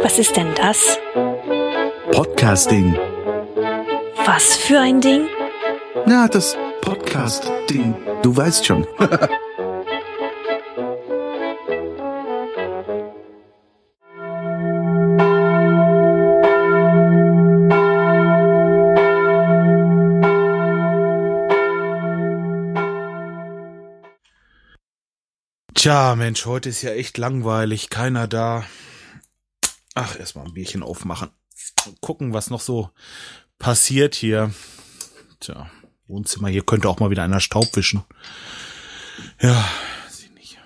Was ist denn das? Podcasting. Was für ein Ding? Ja, das Podcast-Ding. Du weißt schon. Tja, Mensch, heute ist ja echt langweilig. Keiner da. Ach, erstmal ein Bierchen aufmachen. Gucken, was noch so passiert hier. Tja, Wohnzimmer. Hier könnte auch mal wieder einer Staub wischen. Ja, sie nicht.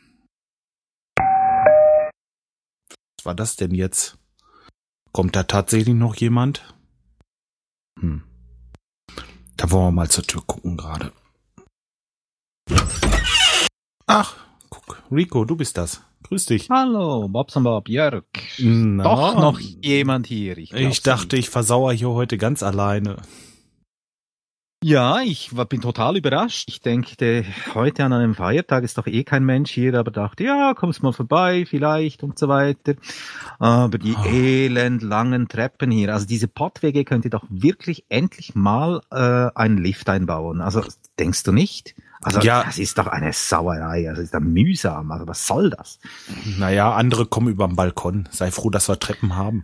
Was war das denn jetzt? Kommt da tatsächlich noch jemand? Da wollen wir mal zur Tür gucken gerade. Ach, guck, Rico, du bist das. Grüß dich. Hallo, Bobs und Bob, Jörg. Na, Doch noch jemand hier. Ich dachte, ich versauere hier heute ganz alleine. Ja, bin total überrascht. Ich denke, heute an einem Feiertag ist doch eh kein Mensch hier, aber dachte, ja, kommst mal vorbei, vielleicht und so weiter. Aber die elendlangen Treppen hier, also diese Pott-WG könnte doch wirklich endlich mal einen Lift einbauen. Also, denkst du nicht? Also, ja. Das ist doch eine Sauerei, also ist doch mühsam, also was soll das? Naja, andere kommen über den Balkon. Sei froh, dass wir Treppen haben.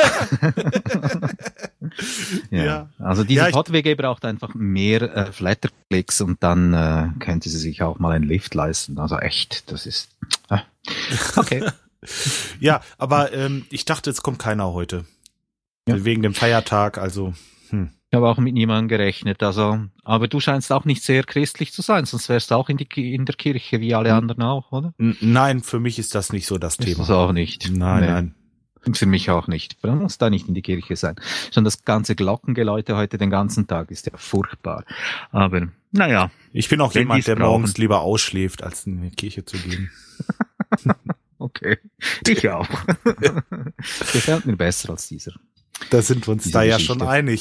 Ja. Also diese Pott-WG braucht einfach mehr Flatterklicks und dann könnte sie sich auch mal einen Lift leisten. Also echt, das ist... Okay. Ja, aber ich dachte, es kommt keiner heute. Ja. Wegen dem Feiertag, also... Ich habe auch mit niemandem gerechnet, also, aber du scheinst auch nicht sehr christlich zu sein, sonst wärst du auch in der Kirche, wie alle anderen auch, oder? Nein, für mich ist das nicht so das Thema. Ist das auch nicht? Nein. Für mich auch nicht. Man muss da nicht in die Kirche sein. Schon das ganze Glockengeläute heute den ganzen Tag ist ja furchtbar. Aber, naja. Ich bin auch jemand, der morgens lieber ausschläft, als in die Kirche zu gehen. Okay. Ich auch. Gefällt mir besser als dieser. Da sind wir uns Diese da ja Geschichte. schon einig.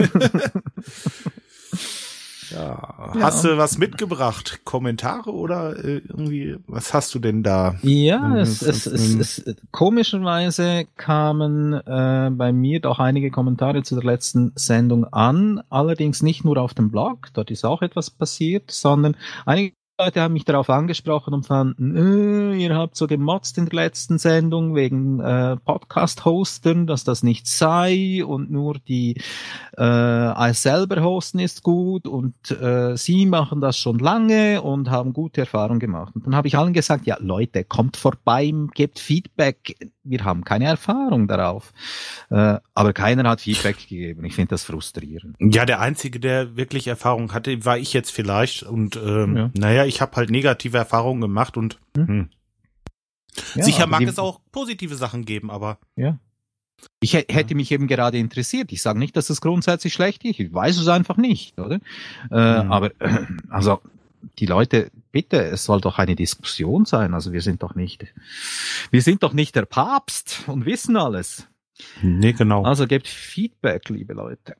Ja. Hast du was mitgebracht? Kommentare oder irgendwie, was hast du denn da? Ja, komischerweise kamen bei mir doch einige Kommentare zu der letzten Sendung an, allerdings nicht nur auf dem Blog, dort ist auch etwas passiert, sondern einige Leute haben mich darauf angesprochen und fanden, ihr habt so gemotzt in der letzten Sendung wegen Podcast-Hostern, dass das nicht sei und nur die selber hosten ist gut und sie machen das schon lange und haben gute Erfahrungen gemacht. Und dann habe ich allen gesagt, ja Leute, kommt vorbei, gebt Feedback, wir haben keine Erfahrung darauf. Aber keiner hat Feedback gegeben. Ich finde das frustrierend. Ja, der Einzige, der wirklich Erfahrung hatte, war ich jetzt vielleicht. Und naja, ich habe halt negative Erfahrungen gemacht und Ja, sicher mag es auch positive Sachen geben, aber... Ja. Ich hätte mich eben gerade interessiert. Ich sage nicht, dass es grundsätzlich schlecht ist. Ich weiß es einfach nicht, oder? Aber also die Leute, bitte, es soll doch eine Diskussion sein. Also wir sind doch nicht der Papst und wissen alles. Nee, genau. Also gebt Feedback, liebe Leute.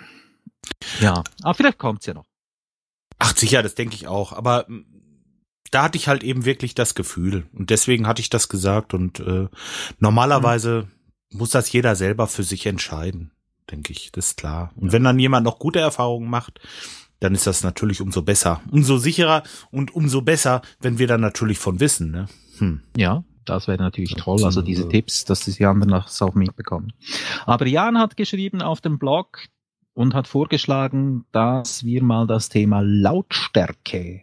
Ja, aber vielleicht kommt's ja noch. Ach sicher, das denke ich auch. Aber da hatte ich halt eben wirklich das Gefühl. Und deswegen hatte ich das gesagt. Und normalerweise muss das jeder selber für sich entscheiden, denke ich. Das ist klar. Und wenn dann jemand noch gute Erfahrungen macht, dann ist das natürlich umso besser. Umso sicherer und umso besser, wenn wir dann natürlich von wissen. Ne? Ja, das wäre natürlich toll. Also diese Tipps, dass die anderen das auch mitbekommen. Aber Jan hat geschrieben auf dem Blog und hat vorgeschlagen, dass wir mal das Thema Lautstärke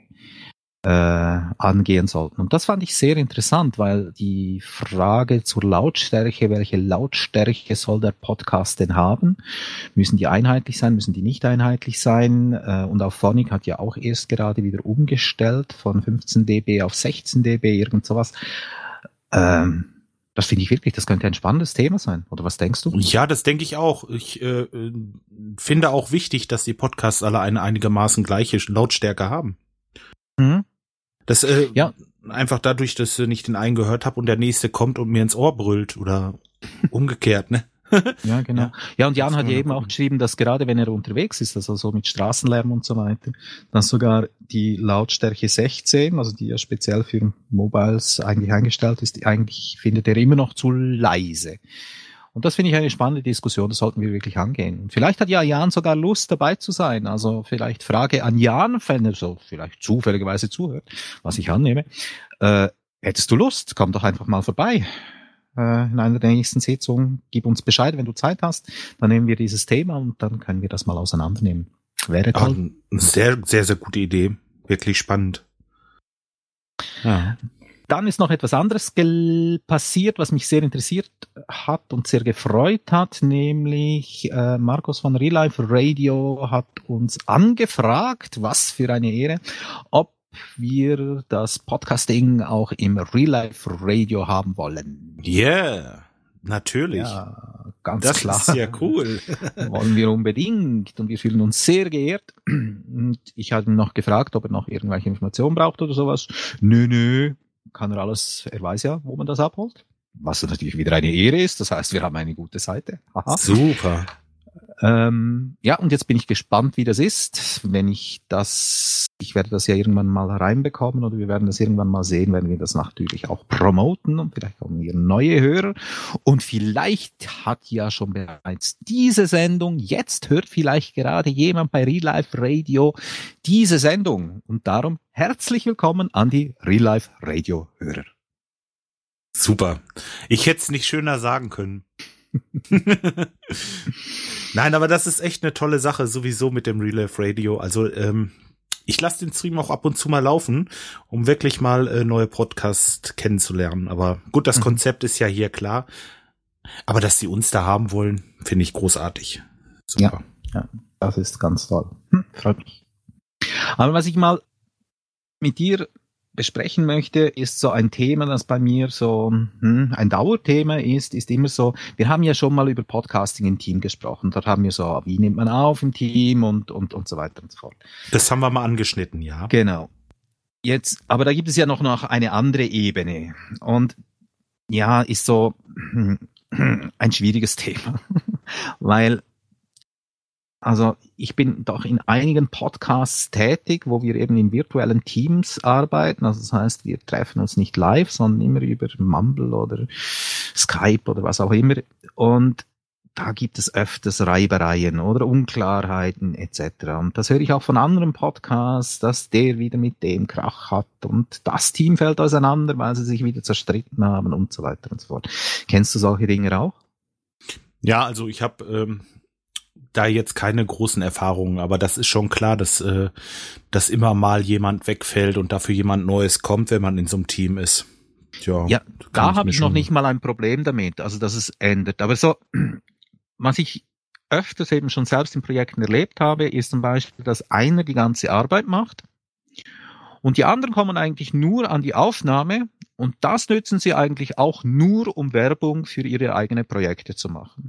angehen sollten. Und das fand ich sehr interessant, weil die Frage zur Lautstärke, welche Lautstärke soll der Podcast denn haben? Müssen die einheitlich sein, müssen die nicht einheitlich sein? Und auch Phonic hat ja auch erst gerade wieder umgestellt von 15 dB auf 16 dB, irgend sowas. Das finde ich wirklich, das könnte ein spannendes Thema sein. Oder was denkst du? Ja, das denke ich auch. Ich finde auch wichtig, dass die Podcasts alle eine einigermaßen gleiche Lautstärke haben. Das einfach dadurch, dass ich nicht den einen gehört habe und der nächste kommt und mir ins Ohr brüllt oder umgekehrt, ne? Ja, genau. Ja. Ja, und Jan Das hat kann ja man eben auch gucken. geschrieben, dass gerade wenn er unterwegs ist, also so mit Straßenlärm und so weiter, dann sogar die Lautstärke 16, also die ja speziell für Mobiles eigentlich eingestellt ist, eigentlich findet er immer noch zu leise. Und das finde ich eine spannende Diskussion, das sollten wir wirklich angehen. Und vielleicht hat ja Jan sogar Lust, dabei zu sein. Also vielleicht Frage an Jan, wenn er so vielleicht zufälligerweise zuhört, was ich annehme. Hättest du Lust? Komm doch einfach mal vorbei. In einer der nächsten Sitzungen, gib uns Bescheid, wenn du Zeit hast, dann nehmen wir dieses Thema und dann können wir das mal auseinandernehmen. Wäre Ah, toll. eine sehr, sehr, sehr gute Idee. Wirklich spannend. Ja. Dann ist noch etwas anderes passiert, was mich sehr interessiert hat und sehr gefreut hat, nämlich Markus von Real Life Radio hat uns angefragt, was für eine Ehre, ob wir das Podcasting auch im Real Life Radio haben wollen. Yeah, natürlich. Ja, ganz das klar. ist ja cool. Wollen wir unbedingt und wir fühlen uns sehr geehrt. Und ich hatte ihn noch gefragt, ob er noch irgendwelche Informationen braucht oder sowas. Nö, kann er alles, er weiß ja, wo man das abholt. Was natürlich wieder eine Ehre ist, das heißt, wir haben eine gute Seite. Aha. Super. Ja, und jetzt bin ich gespannt, wie das ist. Ich werde das ja irgendwann mal reinbekommen oder wir werden das irgendwann mal sehen, werden wir das natürlich auch promoten und vielleicht kommen hier neue Hörer. Und vielleicht hat ja schon bereits diese Sendung, jetzt hört vielleicht gerade jemand bei Real Life Radio diese Sendung. Und darum herzlich willkommen an die Real Life Radio Hörer. Super. Ich hätte es nicht schöner sagen können. Nein, aber das ist echt eine tolle Sache, sowieso mit dem Real Life Radio. Also ich lasse den Stream auch ab und zu mal laufen, um wirklich mal neue Podcasts kennenzulernen. Aber gut, das Konzept ist ja hier klar. Aber dass sie uns da haben wollen, finde ich großartig. Super. Ja, das ist ganz toll. Freut mich. Aber was ich mal mit dir besprechen möchte, ist so ein Thema, das bei mir so ein Dauerthema ist immer so, wir haben ja schon mal über Podcasting im Team gesprochen, dort haben wir so, wie nimmt man auf im Team und so weiter und so fort. Das haben wir mal angeschnitten, ja. Genau. Jetzt, aber da gibt es ja noch eine andere Ebene und ja, ist so ein schwieriges Thema, weil also ich bin doch in einigen Podcasts tätig, wo wir eben in virtuellen Teams arbeiten. Also das heißt, wir treffen uns nicht live, sondern immer über Mumble oder Skype oder was auch immer. Und da gibt es öfters Reibereien oder Unklarheiten etc. Und das höre ich auch von anderen Podcasts, dass der wieder mit dem Krach hat und das Team fällt auseinander, weil sie sich wieder zerstritten haben und so weiter und so fort. Kennst du solche Dinge auch? Ja, also ich habe da jetzt keine großen Erfahrungen, aber das ist schon klar, dass immer mal jemand wegfällt und dafür jemand Neues kommt, wenn man in so einem Team ist. Ja, da habe ich noch nicht mal ein Problem damit, also dass es ändert. Aber so, was ich öfters eben schon selbst in Projekten erlebt habe, ist zum Beispiel, dass einer die ganze Arbeit macht und die anderen kommen eigentlich nur an die Aufnahme und das nützen sie eigentlich auch nur, um Werbung für ihre eigenen Projekte zu machen.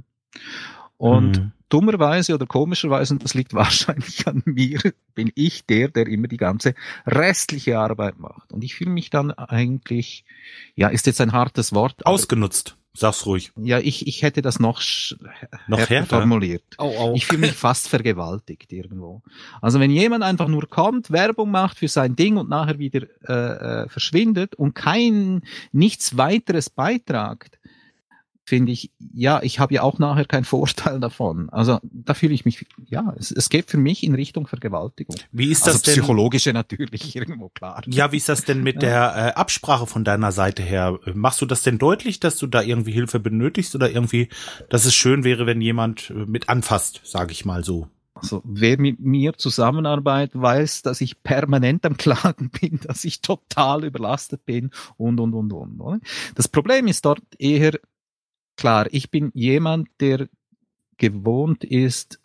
Und dummerweise oder komischerweise, und das liegt wahrscheinlich an mir, bin ich der immer die ganze restliche Arbeit macht. Und ich fühle mich dann eigentlich, ja, ist jetzt ein hartes Wort. Ausgenutzt, sag's ruhig. Ja, ich hätte das noch härter formuliert. Oh. Ich fühle mich fast vergewaltigt irgendwo. Also wenn jemand einfach nur kommt, Werbung macht für sein Ding und nachher wieder verschwindet und nichts weiteres beitragt, finde ich, ja, ich habe ja auch nachher keinen Vorteil davon. Also da fühle ich mich, ja, es geht für mich in Richtung Vergewaltigung. Wie ist das also denn? Psychologische natürlich, irgendwo klar. Ja, wie ist das denn mit der Absprache von deiner Seite her? Machst du das denn deutlich, dass du da irgendwie Hilfe benötigst oder irgendwie, dass es schön wäre, wenn jemand mit anfasst, sage ich mal so? Also wer mit mir zusammenarbeitet, weiß, dass ich permanent am Klagen bin, dass ich total überlastet bin und. Oder? Das Problem ist dort eher, klar, ich bin jemand, der gewohnt ist,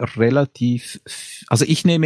also ich nehme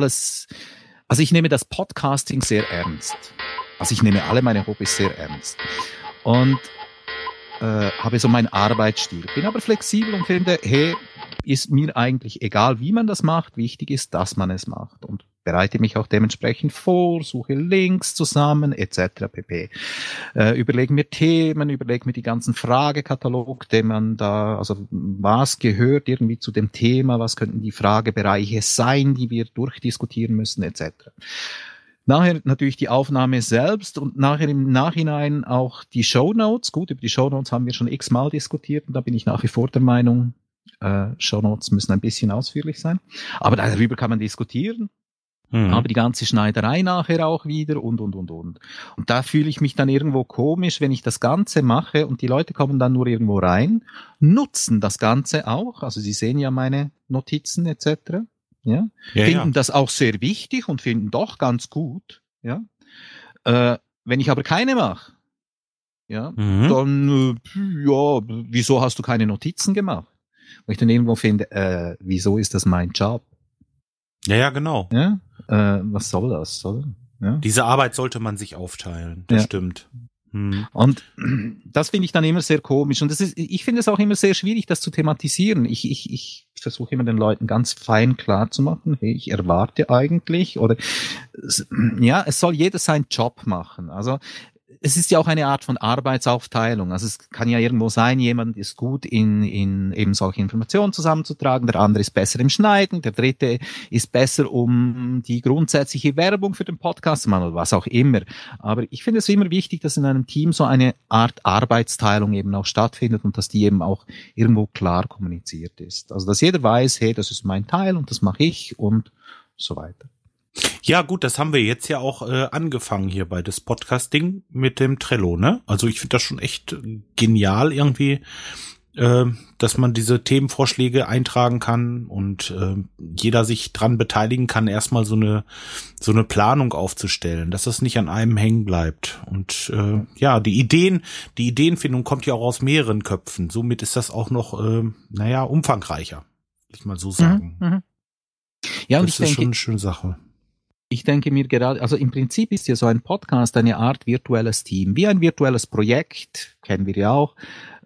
das Podcasting sehr ernst. Also ich nehme alle meine Hobbys sehr ernst. Und habe so meinen Arbeitsstil. Bin aber flexibel und finde, hey, ist mir eigentlich egal, wie man das macht. Wichtig ist, dass man es macht. Und bereite mich auch dementsprechend vor, suche Links zusammen, etc. pp. Überlege mir Themen, überlege mir die ganzen Fragekatalog, den man da, also was gehört irgendwie zu dem Thema, was könnten die Fragebereiche sein, die wir durchdiskutieren müssen, etc. Nachher natürlich die Aufnahme selbst und nachher im Nachhinein auch die Shownotes. Gut, über die Shownotes haben wir schon x-mal diskutiert und da bin ich nach wie vor der Meinung, Shownotes müssen ein bisschen ausführlich sein. Aber darüber kann man diskutieren. Aber die ganze Schneiderei nachher auch wieder und. Und da fühle ich mich dann irgendwo komisch, wenn ich das Ganze mache und die Leute kommen dann nur irgendwo rein, nutzen das Ganze auch, also sie sehen ja meine Notizen etc., ja, finden das auch sehr wichtig und finden doch ganz gut, ja. Wenn ich aber keine mache, ja, dann, wieso hast du keine Notizen gemacht? Wo ich dann irgendwo finde, wieso ist das mein Job? Ja, genau. Ja? Was soll das? Oder? Ja? Diese Arbeit sollte man sich aufteilen, das stimmt. Und das finde ich dann immer sehr komisch. Und ich finde es auch immer sehr schwierig, das zu thematisieren. Ich versuche immer den Leuten ganz fein klar zu machen, hey, ich erwarte eigentlich, oder ja, es soll jeder seinen Job machen. Also es ist ja auch eine Art von Arbeitsaufteilung. Also es kann ja irgendwo sein, jemand ist gut in eben solche Informationen zusammenzutragen, der andere ist besser im Schneiden, der dritte ist besser, um die grundsätzliche Werbung für den Podcast zu machen oder was auch immer. Aber ich finde es immer wichtig, dass in einem Team so eine Art Arbeitsteilung eben auch stattfindet und dass die eben auch irgendwo klar kommuniziert ist. Also dass jeder weiß, hey, das ist mein Teil und das mache ich und so weiter. Ja, gut, das haben wir jetzt ja auch angefangen hier bei das Podcasting mit dem Trello, ne? Also ich finde das schon echt genial irgendwie, dass man diese Themenvorschläge eintragen kann und jeder sich dran beteiligen kann, erstmal so eine Planung aufzustellen, dass das nicht an einem hängen bleibt. Und ja, die Ideenfindung kommt ja auch aus mehreren Köpfen. Somit ist das auch noch, umfangreicher, will ich mal so sagen. Ja, und das ist schon eine schöne Sache. Ich denke mir gerade, also im Prinzip ist ja so ein Podcast eine Art virtuelles Team, wie ein virtuelles Projekt, kennen wir ja auch.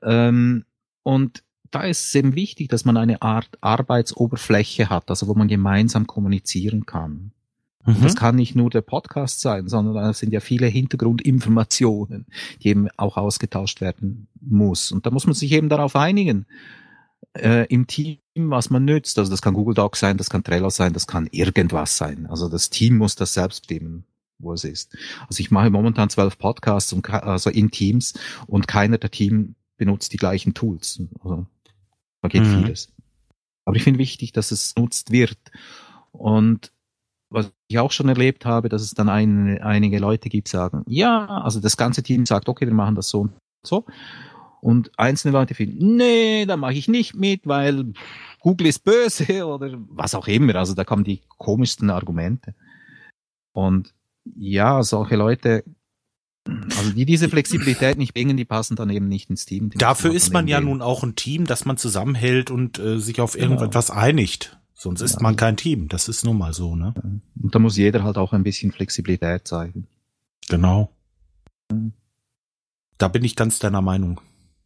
Und da ist es eben wichtig, dass man eine Art Arbeitsoberfläche hat, also wo man gemeinsam kommunizieren kann. Und das kann nicht nur der Podcast sein, sondern da sind ja viele Hintergrundinformationen, die eben auch ausgetauscht werden muss. Und da muss man sich eben darauf einigen, im Team, was man nützt. Also das kann Google Docs sein, das kann Trello sein, das kann irgendwas sein. Also das Team muss das selbst bestimmen, wo es ist. Also ich mache momentan 12 Podcasts also in Teams und keiner der Team benutzt die gleichen Tools. Also da geht vieles. Aber ich finde wichtig, dass es genutzt wird. Und was ich auch schon erlebt habe, dass es dann einige Leute gibt, sagen, ja, also das ganze Team sagt, okay, wir machen das so und so. Und einzelne Leute finden, nee, da mache ich nicht mit, weil Google ist böse oder was auch immer. Also da kommen die komischsten Argumente. Und ja, solche Leute, also die diese Flexibilität nicht bringen, die passen dann eben nicht ins Team. Dafür ist man ja nun auch ein Team, dass man zusammenhält und sich auf irgendetwas einigt. Sonst ist man kein Team. Das ist nun mal so, ne? Und da muss jeder halt auch ein bisschen Flexibilität zeigen. Genau. Da bin ich ganz deiner Meinung.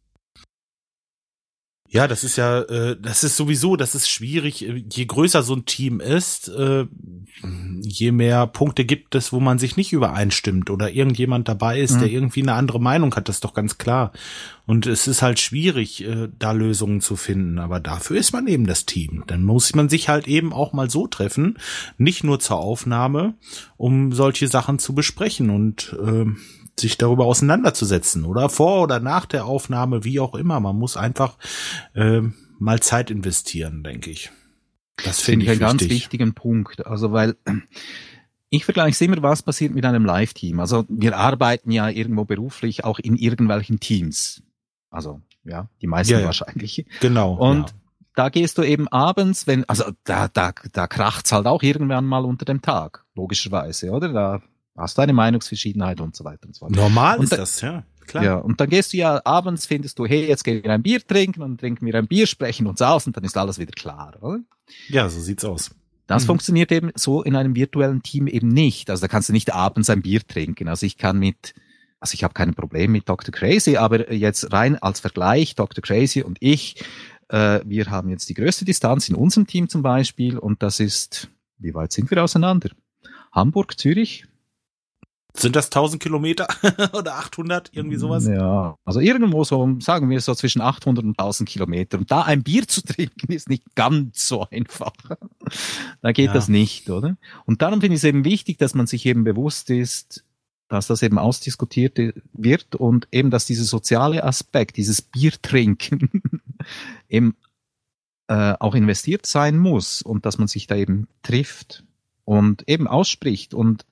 Ja, das ist schwierig. Je größer so ein Team ist, je mehr Punkte gibt es, wo man sich nicht übereinstimmt oder irgendjemand dabei ist, der irgendwie eine andere Meinung hat, das ist doch ganz klar. Und es ist halt schwierig, da Lösungen zu finden, aber dafür ist man eben das Team. Dann muss man sich halt eben auch mal so treffen, nicht nur zur Aufnahme, um solche Sachen zu besprechen und sich darüber auseinanderzusetzen oder vor oder nach der Aufnahme, wie auch immer. Man muss einfach mal Zeit investieren, denke ich. Das finde ich einen ganz wichtigen Punkt. Also weil ich vergleiche es immer, was passiert mit einem Live-Team. Also wir arbeiten ja irgendwo beruflich auch in irgendwelchen Teams. Also ja, die meisten wahrscheinlich. Genau. Und da gehst du eben abends, da kracht's halt auch irgendwann mal unter dem Tag, logischerweise, oder? Da hast du eine Meinungsverschiedenheit und so weiter und so weiter. Normal ist das, ja, klar. Ja, und dann gehst du ja abends, findest du, hey, jetzt gehen wir ein Bier trinken und trinken wir ein Bier, sprechen uns aus und dann ist alles wieder klar, oder? Ja, so sieht's aus. Das funktioniert eben so in einem virtuellen Team eben nicht. Also da kannst du nicht abends ein Bier trinken. Also ich habe kein Problem mit Dr. Crazy, aber jetzt rein als Vergleich, Dr. Crazy und ich, wir haben jetzt die größte Distanz in unserem Team zum Beispiel und das ist, wie weit sind wir auseinander? Hamburg, Zürich. Sind das 1000 Kilometer oder 800, irgendwie sowas? Ja, also irgendwo so, sagen wir so zwischen 800 und 1000 Kilometer. Und da ein Bier zu trinken, ist nicht ganz so einfach. Da geht das nicht, oder? Und darum finde ich es eben wichtig, dass man sich eben bewusst ist, dass das eben ausdiskutiert wird und eben, dass dieser soziale Aspekt, dieses Biertrinken eben auch investiert sein muss und dass man sich da eben trifft und eben ausspricht. Und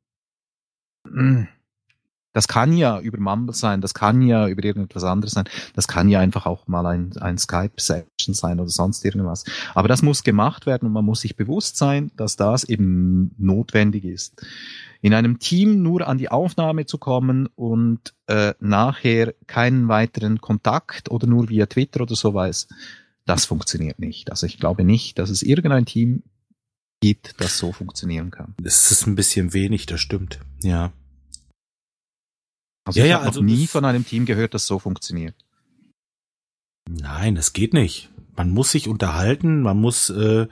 das kann ja über Mumble sein, das kann ja über irgendetwas anderes sein, das kann ja einfach auch mal ein Skype-Session sein oder sonst irgendwas. Aber das muss gemacht werden und man muss sich bewusst sein, dass das eben notwendig ist. In einem Team nur an die Aufnahme zu kommen und nachher keinen weiteren Kontakt oder nur via Twitter oder so weiß, das funktioniert nicht. Also ich glaube nicht, dass es irgendein Team gibt, das so funktionieren kann. Das ist ein bisschen wenig, das stimmt. Ja. Also ich habe noch nie von einem Team gehört, das so funktioniert. Nein, das geht nicht. Man muss sich unterhalten, man muss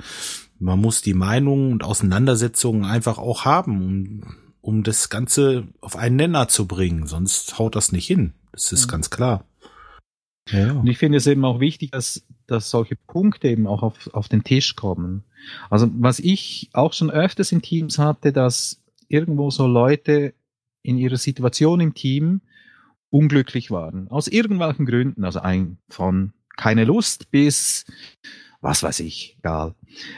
die Meinungen und Auseinandersetzungen einfach auch haben, um das Ganze auf einen Nenner zu bringen. Sonst haut das nicht hin. Das ist ganz klar. Ja. Und ich finde es eben auch wichtig, dass solche Punkte eben auch auf den Tisch kommen. Also was ich auch schon öfters in Teams hatte, dass irgendwo so Leute in ihrer Situation im Team unglücklich waren. Aus irgendwelchen Gründen. Also von keine Lust bis was weiß ich, egal.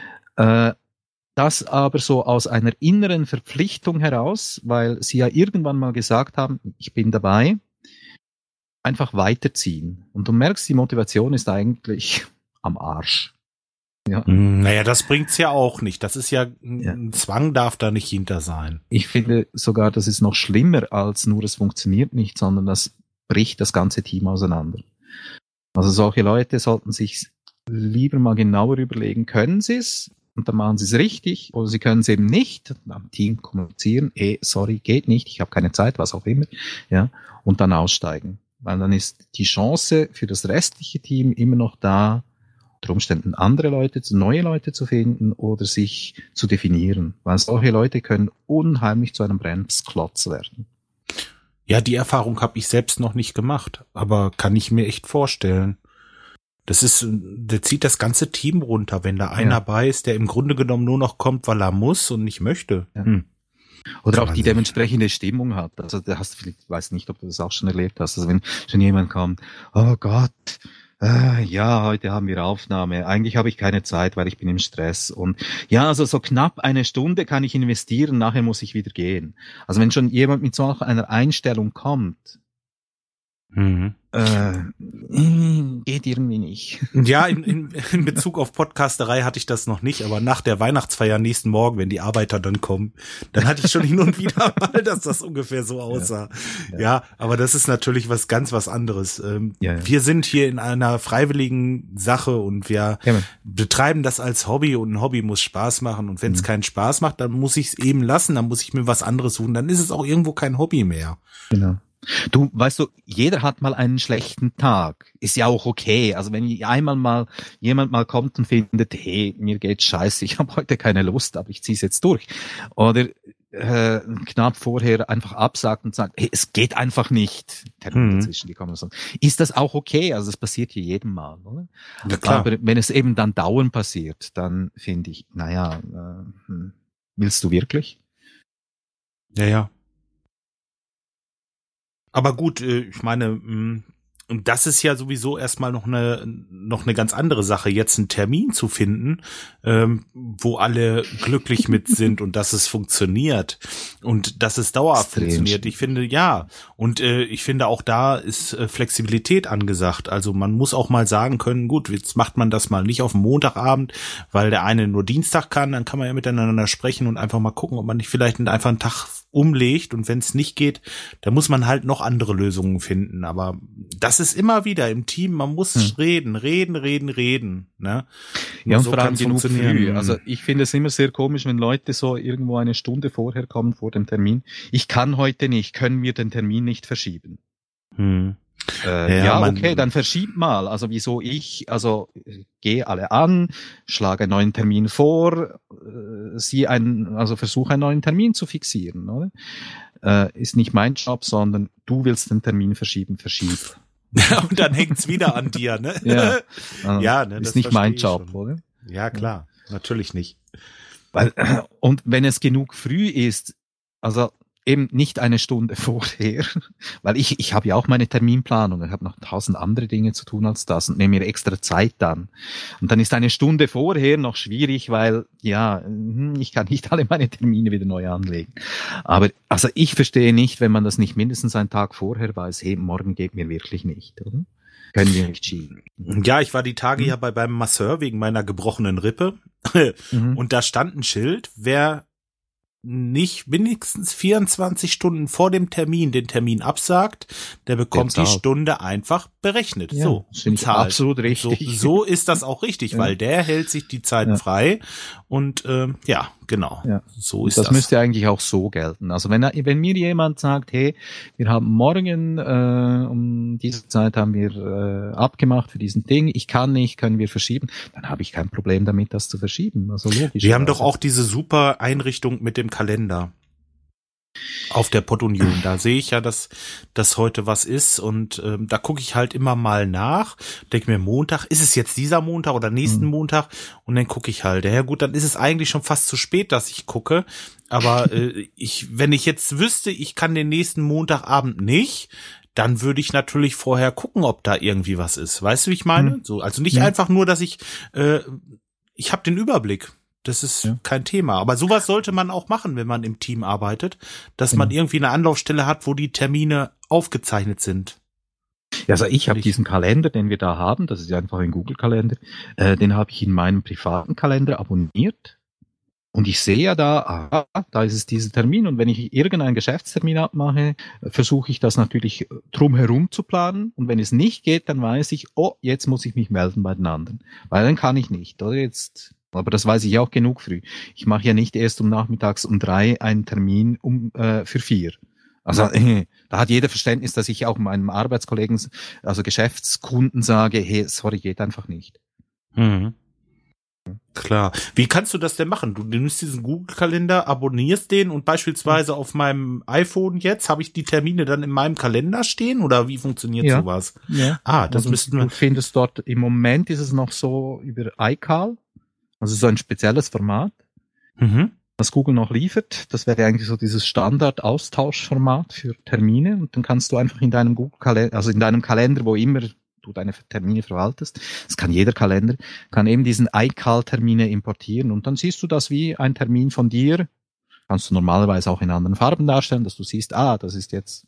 Das aber so aus einer inneren Verpflichtung heraus, weil sie ja irgendwann mal gesagt haben, ich bin dabei, einfach weiterziehen. Und du merkst, die Motivation ist eigentlich am Arsch. Ja. Naja, das bringt's ja auch nicht. Das ist ja, ein Zwang darf da nicht hinter sein. Ich finde sogar, das ist noch schlimmer als nur, es funktioniert nicht, sondern das bricht das ganze Team auseinander. Also solche Leute sollten sich lieber mal genauer überlegen, können sie es? Und dann machen sie es richtig, oder sie können es eben nicht, am Team kommunizieren, sorry, geht nicht, ich habe keine Zeit, was auch immer, ja, und dann aussteigen. Weil dann ist die Chance für das restliche Team immer noch da, unter Umständen neue Leute zu finden oder sich zu definieren. Weil solche Leute können unheimlich zu einem Bremsklotz werden. Ja, die Erfahrung habe ich selbst noch nicht gemacht, aber kann ich mir echt vorstellen. Der zieht das ganze Team runter, wenn da einer bei ist, der im Grunde genommen nur noch kommt, weil er muss und nicht möchte. Ja. Oder auch die dementsprechende Stimmung hat. Also da hast du vielleicht, ich weiß nicht, ob du das auch schon erlebt hast. Also wenn schon jemand kommt, oh Gott, ja, heute haben wir Aufnahme. Eigentlich habe ich keine Zeit, weil ich bin im Stress. Und ja, also so knapp eine Stunde kann ich investieren, nachher muss ich wieder gehen. Also wenn schon jemand mit so einer Einstellung kommt, geht irgendwie nicht. Ja, in Bezug auf Podcasterei hatte ich das noch nicht, aber nach der Weihnachtsfeier nächsten Morgen, wenn die Arbeiter dann kommen, dann hatte ich schon hin und wieder mal, dass das ungefähr so aussah. Ja, aber das ist natürlich was anderes. Wir sind hier in einer freiwilligen Sache und wir betreiben das als Hobby und ein Hobby muss Spaß machen und wenn es keinen Spaß macht, dann muss ich es eben lassen, dann muss ich mir was anderes suchen, dann ist es auch irgendwo kein Hobby mehr. Genau. Du, weißt du, jeder hat mal einen schlechten Tag. Ist ja auch okay. Also wenn jemand mal kommt und findet, hey, mir geht's scheiße, ich habe heute keine Lust, aber ich zieh's jetzt durch. Oder knapp vorher einfach absagt und sagt, hey, es geht einfach nicht. Dazwischen, die kommen so. Ist das auch okay? Also das passiert hier jedem Mal, oder? Ja, klar. Aber wenn es eben dann dauernd passiert, dann finde ich, willst du wirklich? Ja. Aber gut, ich meine, das ist ja sowieso erstmal noch eine ganz andere Sache, jetzt einen Termin zu finden, wo alle glücklich mit sind und dass es funktioniert und dass es dauerhaft funktioniert. Ich finde, ja. Und ich finde auch da ist Flexibilität angesagt. Also man muss auch mal sagen können, gut, jetzt macht man das mal nicht auf dem Montagabend, weil der eine nur Dienstag kann, dann kann man ja miteinander sprechen und einfach mal gucken, ob man nicht vielleicht einfach einen Tag umlegt und wenn es nicht geht, dann muss man halt noch andere Lösungen finden. Aber das ist immer wieder im Team, man muss reden. Ne? Ja, und vor allem genug früh. Also ich finde es immer sehr komisch, wenn Leute so irgendwo eine Stunde vorher kommen vor dem Termin. Ich kann heute nicht, können wir den Termin nicht verschieben. Okay, dann verschieb mal. Also wieso gehe alle an, schlage einen neuen Termin vor, versuche einen neuen Termin zu fixieren, oder? Ist nicht mein Job, sondern du willst den Termin verschieben, verschieb. Und dann hängt's wieder an dir, ne? Ja, ne, ist nicht mein Job, oder? Ja, klar, natürlich nicht. Und wenn es genug früh ist, also eben nicht eine Stunde vorher, weil ich habe ja auch meine Terminplanung, ich habe noch 1000 andere Dinge zu tun als das und nehme mir extra Zeit dann. Und dann ist eine Stunde vorher noch schwierig, weil ich kann nicht alle meine Termine wieder neu anlegen. Aber also ich verstehe nicht, wenn man das nicht mindestens einen Tag vorher weiß, hey, morgen geht mir wirklich nicht, oder? Können wir nicht schieben. Ja, ich war die Tage ja beim Masseur wegen meiner gebrochenen Rippe und da stand ein Schild, wer nicht wenigstens 24 Stunden vor dem Termin den Termin absagt, der bekommt die Stunde einfach berechnet. Ja, so, finde ich absolut richtig. So ist das auch richtig, weil der hält sich die Zeit frei und genau. Ja. So ist das. Das müsste eigentlich auch so gelten. Also wenn mir jemand sagt, hey, wir haben morgen um diese Zeit haben wir abgemacht für diesen Ding, ich kann nicht, können wir verschieben, dann habe ich kein Problem damit, das zu verschieben. Also logisch. Wir haben doch auch diese super Einrichtung mit dem Kalender auf der Podunion. Da sehe ich ja, dass heute was ist und da gucke ich halt immer mal nach, denke mir, Montag, ist es jetzt dieser Montag oder nächsten Montag? Und dann gucke ich halt. Ja gut, dann ist es eigentlich schon fast zu spät, dass ich gucke, aber wenn ich jetzt wüsste, ich kann den nächsten Montagabend nicht, dann würde ich natürlich vorher gucken, ob da irgendwie was ist. Weißt du, wie ich meine? So, also nicht einfach nur, dass ich habe den Überblick. Das ist kein Thema. Aber sowas sollte man auch machen, wenn man im Team arbeitet, dass man irgendwie eine Anlaufstelle hat, wo die Termine aufgezeichnet sind. Ja, also ich habe diesen Kalender, den wir da haben, das ist ja einfach ein Google-Kalender, den habe ich in meinem privaten Kalender abonniert. Und ich sehe ja da ist es dieser Termin. Und wenn ich irgendeinen Geschäftstermin abmache, versuche ich das natürlich drumherum zu planen. Und wenn es nicht geht, dann weiß ich, jetzt muss ich mich melden bei den anderen. Weil dann kann ich nicht, oder aber das weiß ich auch genug früh. Ich mache ja nicht erst nachmittags um 3 einen Termin für 4. Also da hat jeder Verständnis, dass ich auch meinem Arbeitskollegen, also Geschäftskunden sage, hey, sorry, geht einfach nicht. Mhm. Klar. Wie kannst du das denn machen? Du nimmst diesen Google-Kalender, abonnierst den und beispielsweise auf meinem iPhone jetzt habe ich die Termine dann in meinem Kalender stehen oder wie funktioniert sowas? Ja. Das müssten wir. Du findest dort, im Moment ist es noch so über iCal, also so ein spezielles Format, das Google noch liefert. Das wäre eigentlich so dieses Standard-Austauschformat für Termine und dann kannst du einfach in deinem Google-Kalender, also in deinem Kalender, wo immer du deine Termine verwaltest, das kann jeder Kalender, kann eben diesen iCal-Termine importieren und dann siehst du das wie ein Termin von dir, kannst du normalerweise auch in anderen Farben darstellen, dass du siehst, das ist jetzt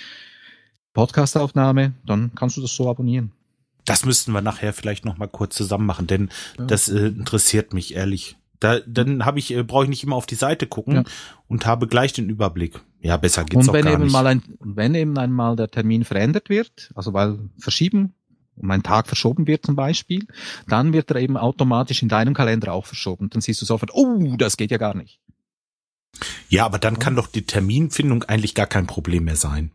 Podcastaufnahme, dann kannst du das so abonnieren. Das müssten wir nachher vielleicht noch mal kurz zusammen machen, denn das interessiert mich ehrlich. Dann brauche ich nicht immer auf die Seite gucken und habe gleich den Überblick. Ja, besser geht's auch gar nicht. Wenn eben einmal der Termin verändert wird, also weil um einen Tag verschoben wird zum Beispiel, dann wird er eben automatisch in deinem Kalender auch verschoben. Dann siehst du sofort, das geht ja gar nicht. Ja, aber dann kann doch die Terminfindung eigentlich gar kein Problem mehr sein.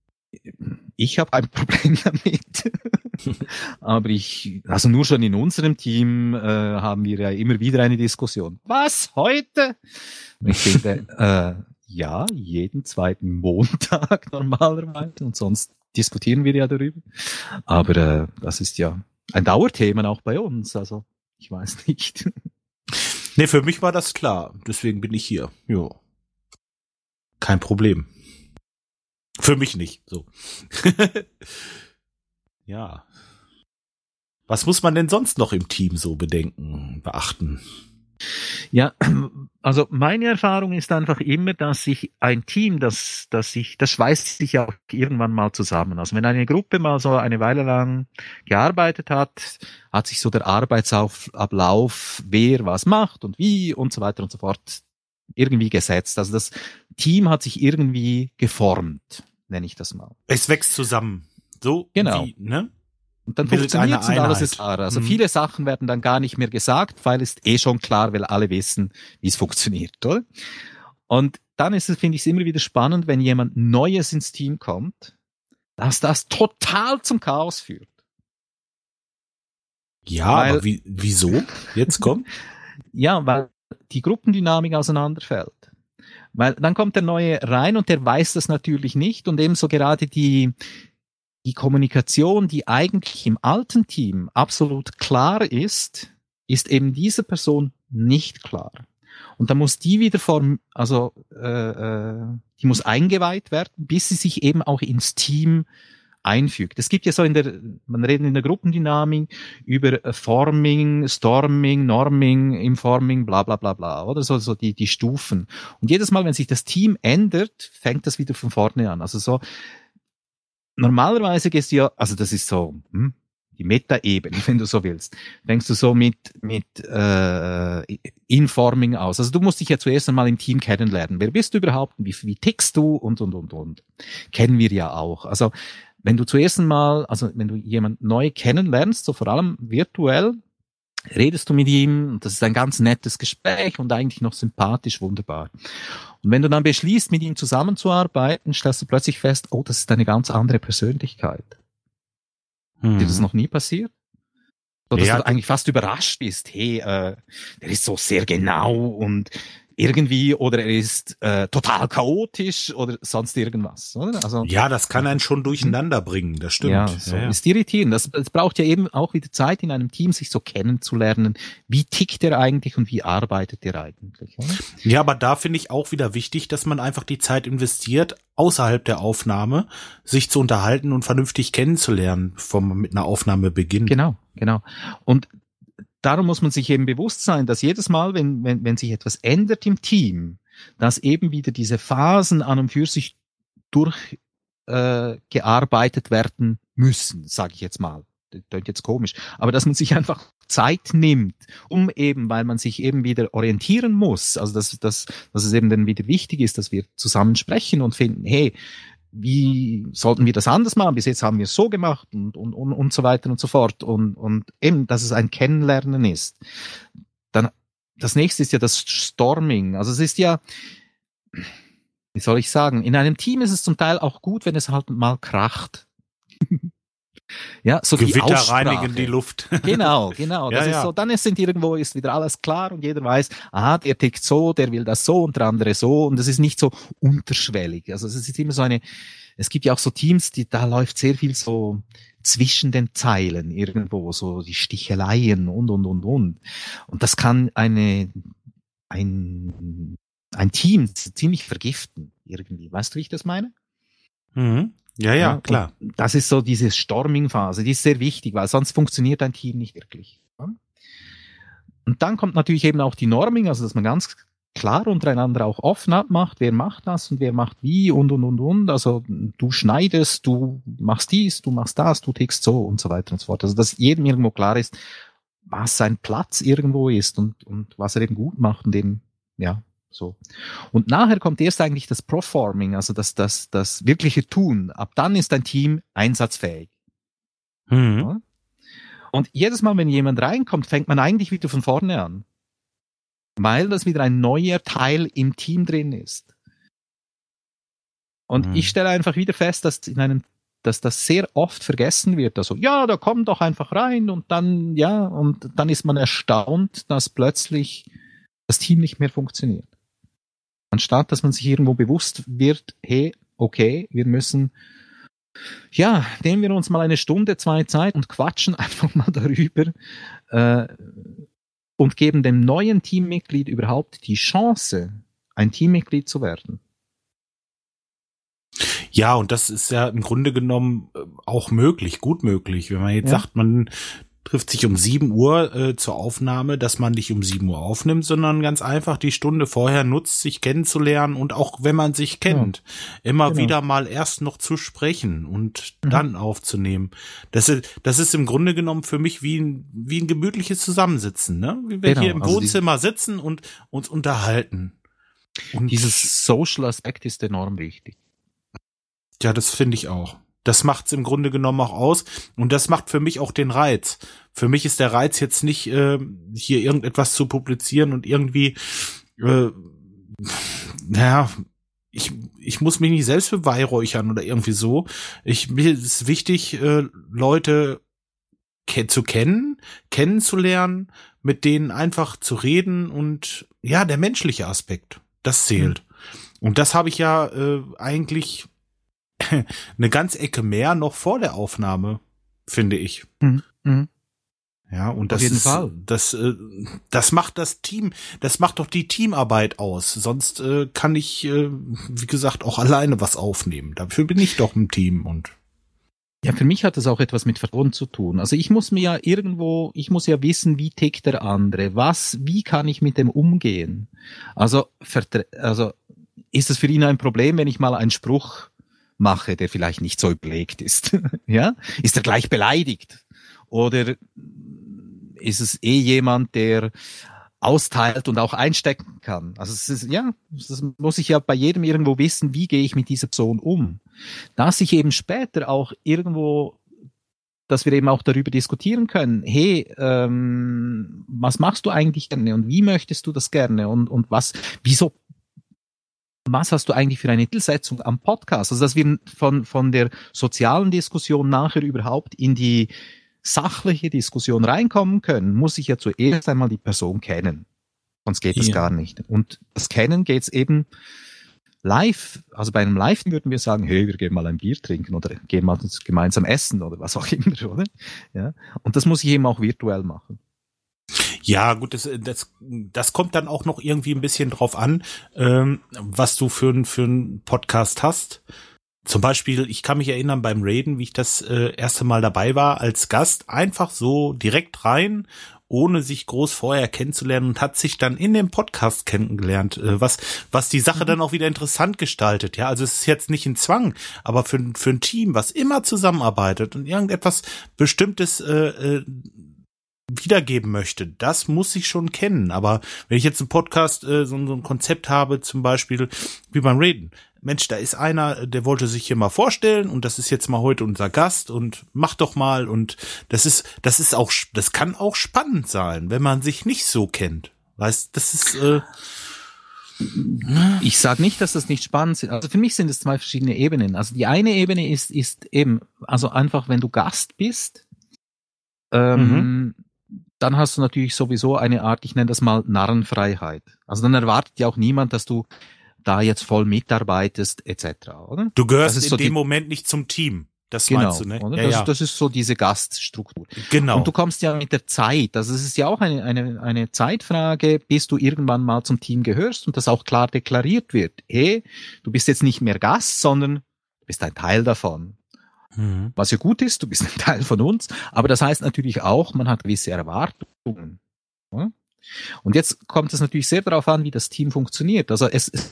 Ich habe ein Problem damit. Aber also nur schon in unserem Team haben wir ja immer wieder eine Diskussion. Was, heute? Und ich finde, jeden zweiten Montag normalerweise und sonst diskutieren wir ja darüber. Aber das ist ja ein Dauerthema auch bei uns, also ich weiß nicht. Nee, für mich war das klar, deswegen bin ich hier. Jo. Kein Problem. Für mich nicht, so. Ja. Was muss man denn sonst noch im Team so beachten? Ja, also meine Erfahrung ist einfach immer, dass sich ein Team, das schweißt sich auch irgendwann mal zusammen. Also wenn eine Gruppe mal so eine Weile lang gearbeitet hat sich so der Arbeitsablauf, wer was macht und wie und so weiter und so fort irgendwie gesetzt. Also das Team hat sich irgendwie geformt, nenne ich das mal. Es wächst zusammen. So, genau. Ne? Und dann funktioniert es und alles ist klar. Also viele Sachen werden dann gar nicht mehr gesagt, weil es schon klar, weil alle wissen, wie es funktioniert, oder? Und dann finde ich es immer wieder spannend, wenn jemand Neues ins Team kommt, dass das total zum Chaos führt. Ja, aber wieso? Jetzt kommt? Ja, weil die Gruppendynamik auseinanderfällt. Weil dann kommt der Neue rein und der weiß das natürlich nicht und ebenso gerade die Kommunikation, die eigentlich im alten Team absolut klar ist eben dieser Person nicht klar. Und da muss die wieder die muss eingeweiht werden, bis sie sich eben auch ins Team einfügt. Es gibt ja so man redet in der Gruppendynamik über Forming, Storming, Norming, Informing, bla bla bla bla, oder so die Stufen. Und jedes Mal, wenn sich das Team ändert, fängt das wieder von vorne an. Also so, normalerweise gehst du ja, also das ist so, die Meta-Ebene, wenn du so willst. Fängst du so mit Informing aus. Also du musst dich ja zuerst einmal im Team kennenlernen. Wer bist du überhaupt? Wie tickst du? Und. Kennen wir ja auch. Also wenn du wenn du jemanden neu kennenlernst, so vor allem virtuell, redest du mit ihm, und das ist ein ganz nettes Gespräch und eigentlich noch sympathisch, wunderbar. Und wenn du dann beschließt, mit ihm zusammenzuarbeiten, stellst du plötzlich fest, oh, das ist eine ganz andere Persönlichkeit. Dir das noch nie passiert? So, dass du eigentlich fast überrascht bist, hey, der ist so sehr genau und irgendwie, oder er ist total chaotisch oder sonst irgendwas, oder? Also, ja, das kann einen schon durcheinander bringen, das stimmt. Ja, so ist irritierend. Das braucht ja eben auch wieder Zeit in einem Team, sich so kennenzulernen. Wie tickt er eigentlich und wie arbeitet er eigentlich? Oder? Ja, aber da finde ich auch wieder wichtig, dass man einfach die Zeit investiert, außerhalb der Aufnahme, sich zu unterhalten und vernünftig kennenzulernen, bevor man mit einer Aufnahme beginnt. Genau. Und darum muss man sich eben bewusst sein, dass jedes Mal, wenn sich etwas ändert im Team, dass eben wieder diese Phasen an und für sich gearbeitet werden müssen, sage ich jetzt mal. Das klingt jetzt komisch, aber dass man sich einfach Zeit nimmt, um eben, weil man sich eben wieder orientieren muss, also dass es eben dann wieder wichtig ist, dass wir zusammen sprechen und finden, hey, wie sollten wir das anders machen? Bis jetzt haben wir es so gemacht und so weiter und so fort. Und eben, dass es ein Kennenlernen ist. Dann, das nächste ist ja das Storming. Also es ist ja, wie soll ich sagen, in einem Team ist es zum Teil auch gut, wenn es halt mal kracht. Ja, so Gewitter die Aussprache. reinigen die Luft. Genau. Das ist ja. so, dann ist wieder alles klar und jeder weiß, der tickt so, der will das so und der andere so und es ist nicht so unterschwellig. Also es ist immer so es gibt ja auch so Teams, da läuft sehr viel so zwischen den Zeilen irgendwo, so die Sticheleien und. Und das kann ein Team ziemlich vergiften irgendwie. Weißt du, wie ich das meine? Mhm. Ja, klar. Das ist so diese Storming-Phase, die ist sehr wichtig, weil sonst funktioniert ein Team nicht wirklich. Und dann kommt natürlich eben auch die Norming, also dass man ganz klar untereinander auch offen abmacht, wer macht das und wer macht wie und. Also du schneidest, du machst dies, du machst das, du tickst so und so weiter und so fort. Also dass jedem irgendwo klar ist, was sein Platz irgendwo ist und was er eben gut macht und eben, ja, so. Und nachher kommt erst eigentlich das Performing, also das wirkliche Tun. Ab dann ist ein Team einsatzfähig. Mhm. Ja? Und jedes Mal, wenn jemand reinkommt, fängt man eigentlich wieder von vorne an. Weil das wieder ein neuer Teil im Team drin ist. Und ich stelle einfach wieder fest, dass das sehr oft vergessen wird. Also, ja, da kommt doch einfach rein und dann ist man erstaunt, dass plötzlich das Team nicht mehr funktioniert. Anstatt, dass man sich irgendwo bewusst wird, hey, okay, wir müssen, nehmen wir uns mal 1 Stunde, 2 Zeit und quatschen einfach mal darüber und geben dem neuen Teammitglied überhaupt die Chance, ein Teammitglied zu werden. Ja, und das ist ja im Grunde genommen auch möglich, gut möglich. Wenn man jetzt sagt, man trifft sich um 7 Uhr zur Aufnahme, dass man nicht um 7 Uhr aufnimmt, sondern ganz einfach die Stunde vorher nutzt, sich kennenzulernen und auch wenn man sich kennt, immer wieder mal erst noch zu sprechen und dann aufzunehmen. Das ist im Grunde genommen für mich wie ein gemütliches Zusammensitzen, ne? Wie wir hier im Wohnzimmer sitzen und uns unterhalten. Und dieses Social Aspekt ist enorm wichtig. Ja, das finde ich auch. Das macht's im Grunde genommen auch aus. Und das macht für mich auch den Reiz. Für mich ist der Reiz jetzt nicht, hier irgendetwas zu publizieren und irgendwie, ich muss mich nicht selbst beweihräuchern oder irgendwie so. Mir ist wichtig, Leute kennenzulernen, mit denen einfach zu reden und ja, der menschliche Aspekt, das zählt. Und das habe ich ja eigentlich eine ganze Ecke mehr noch vor der Aufnahme, finde ich. Mhm. Ja, und Auf jeden Fall. Das macht das Team, das macht doch die Teamarbeit aus. Sonst kann ich, wie gesagt, auch alleine was aufnehmen. Dafür bin ich doch im Team und Ja, für mich hat das auch etwas mit Vertrauen zu tun. Also ich muss ja wissen, wie tickt der andere, wie kann ich mit dem umgehen? Also ist es für ihn ein Problem, wenn ich mal einen Spruch mache, der vielleicht nicht so überlegt ist? Ja? Ist er gleich beleidigt? Oder ist es jemand, der austeilt und auch einstecken kann? Also das muss ich ja bei jedem irgendwo wissen, wie gehe ich mit dieser Person um? Dass ich eben später auch irgendwo, dass wir eben auch darüber diskutieren können, hey, was machst du eigentlich gerne und wie möchtest du das gerne und was hast du eigentlich für eine Zielsetzung am Podcast? Also dass wir von der sozialen Diskussion nachher überhaupt in die sachliche Diskussion reinkommen können, muss ich ja zuerst einmal die Person kennen. Sonst geht das gar nicht. Und das Kennen geht's eben live. Also bei einem Live würden wir sagen, hey, wir gehen mal ein Bier trinken oder gehen mal gemeinsam essen oder was auch immer, oder? Ja. Und das muss ich eben auch virtuell machen. Ja, gut, das kommt dann auch noch irgendwie ein bisschen drauf an, was du für einen Podcast hast. Zum Beispiel, ich kann mich erinnern beim Raiden, wie ich das erste Mal dabei war als Gast, einfach so direkt rein, ohne sich groß vorher kennenzulernen und hat sich dann in dem Podcast kennengelernt, was die Sache dann auch wieder interessant gestaltet. Ja, also es ist jetzt nicht ein Zwang, aber für ein Team, was immer zusammenarbeitet und irgendetwas Bestimmtes wiedergeben möchte, das muss ich schon kennen. Aber wenn ich jetzt einen Podcast, so ein Konzept habe, zum Beispiel wie beim Raiden, Mensch, da ist einer, der wollte sich hier mal vorstellen und das ist jetzt mal heute unser Gast und mach doch mal und das kann auch spannend sein, wenn man sich nicht so kennt. Weißt, das ist Ich sage nicht, dass das nicht spannend ist. Also für mich sind es zwei verschiedene Ebenen. Also die eine Ebene ist eben, also einfach, wenn du Gast bist, dann hast du natürlich sowieso eine Art, ich nenne das mal Narrenfreiheit. Also dann erwartet ja auch niemand, dass du da jetzt voll mitarbeitest, etc., oder? Du gehörst in so dem Moment nicht zum Team. Das meinst du, ne? Oder? Ja, das ist so diese Gaststruktur. Genau. Und du kommst ja mit der Zeit. Also es ist ja auch eine Zeitfrage, bis du irgendwann mal zum Team gehörst und das auch klar deklariert wird. Hey, du bist jetzt nicht mehr Gast, sondern du bist ein Teil davon. Was ja gut ist, du bist ein Teil von uns, aber das heißt natürlich auch, man hat gewisse Erwartungen. Ja? Und jetzt kommt es natürlich sehr darauf an, wie das Team funktioniert. Also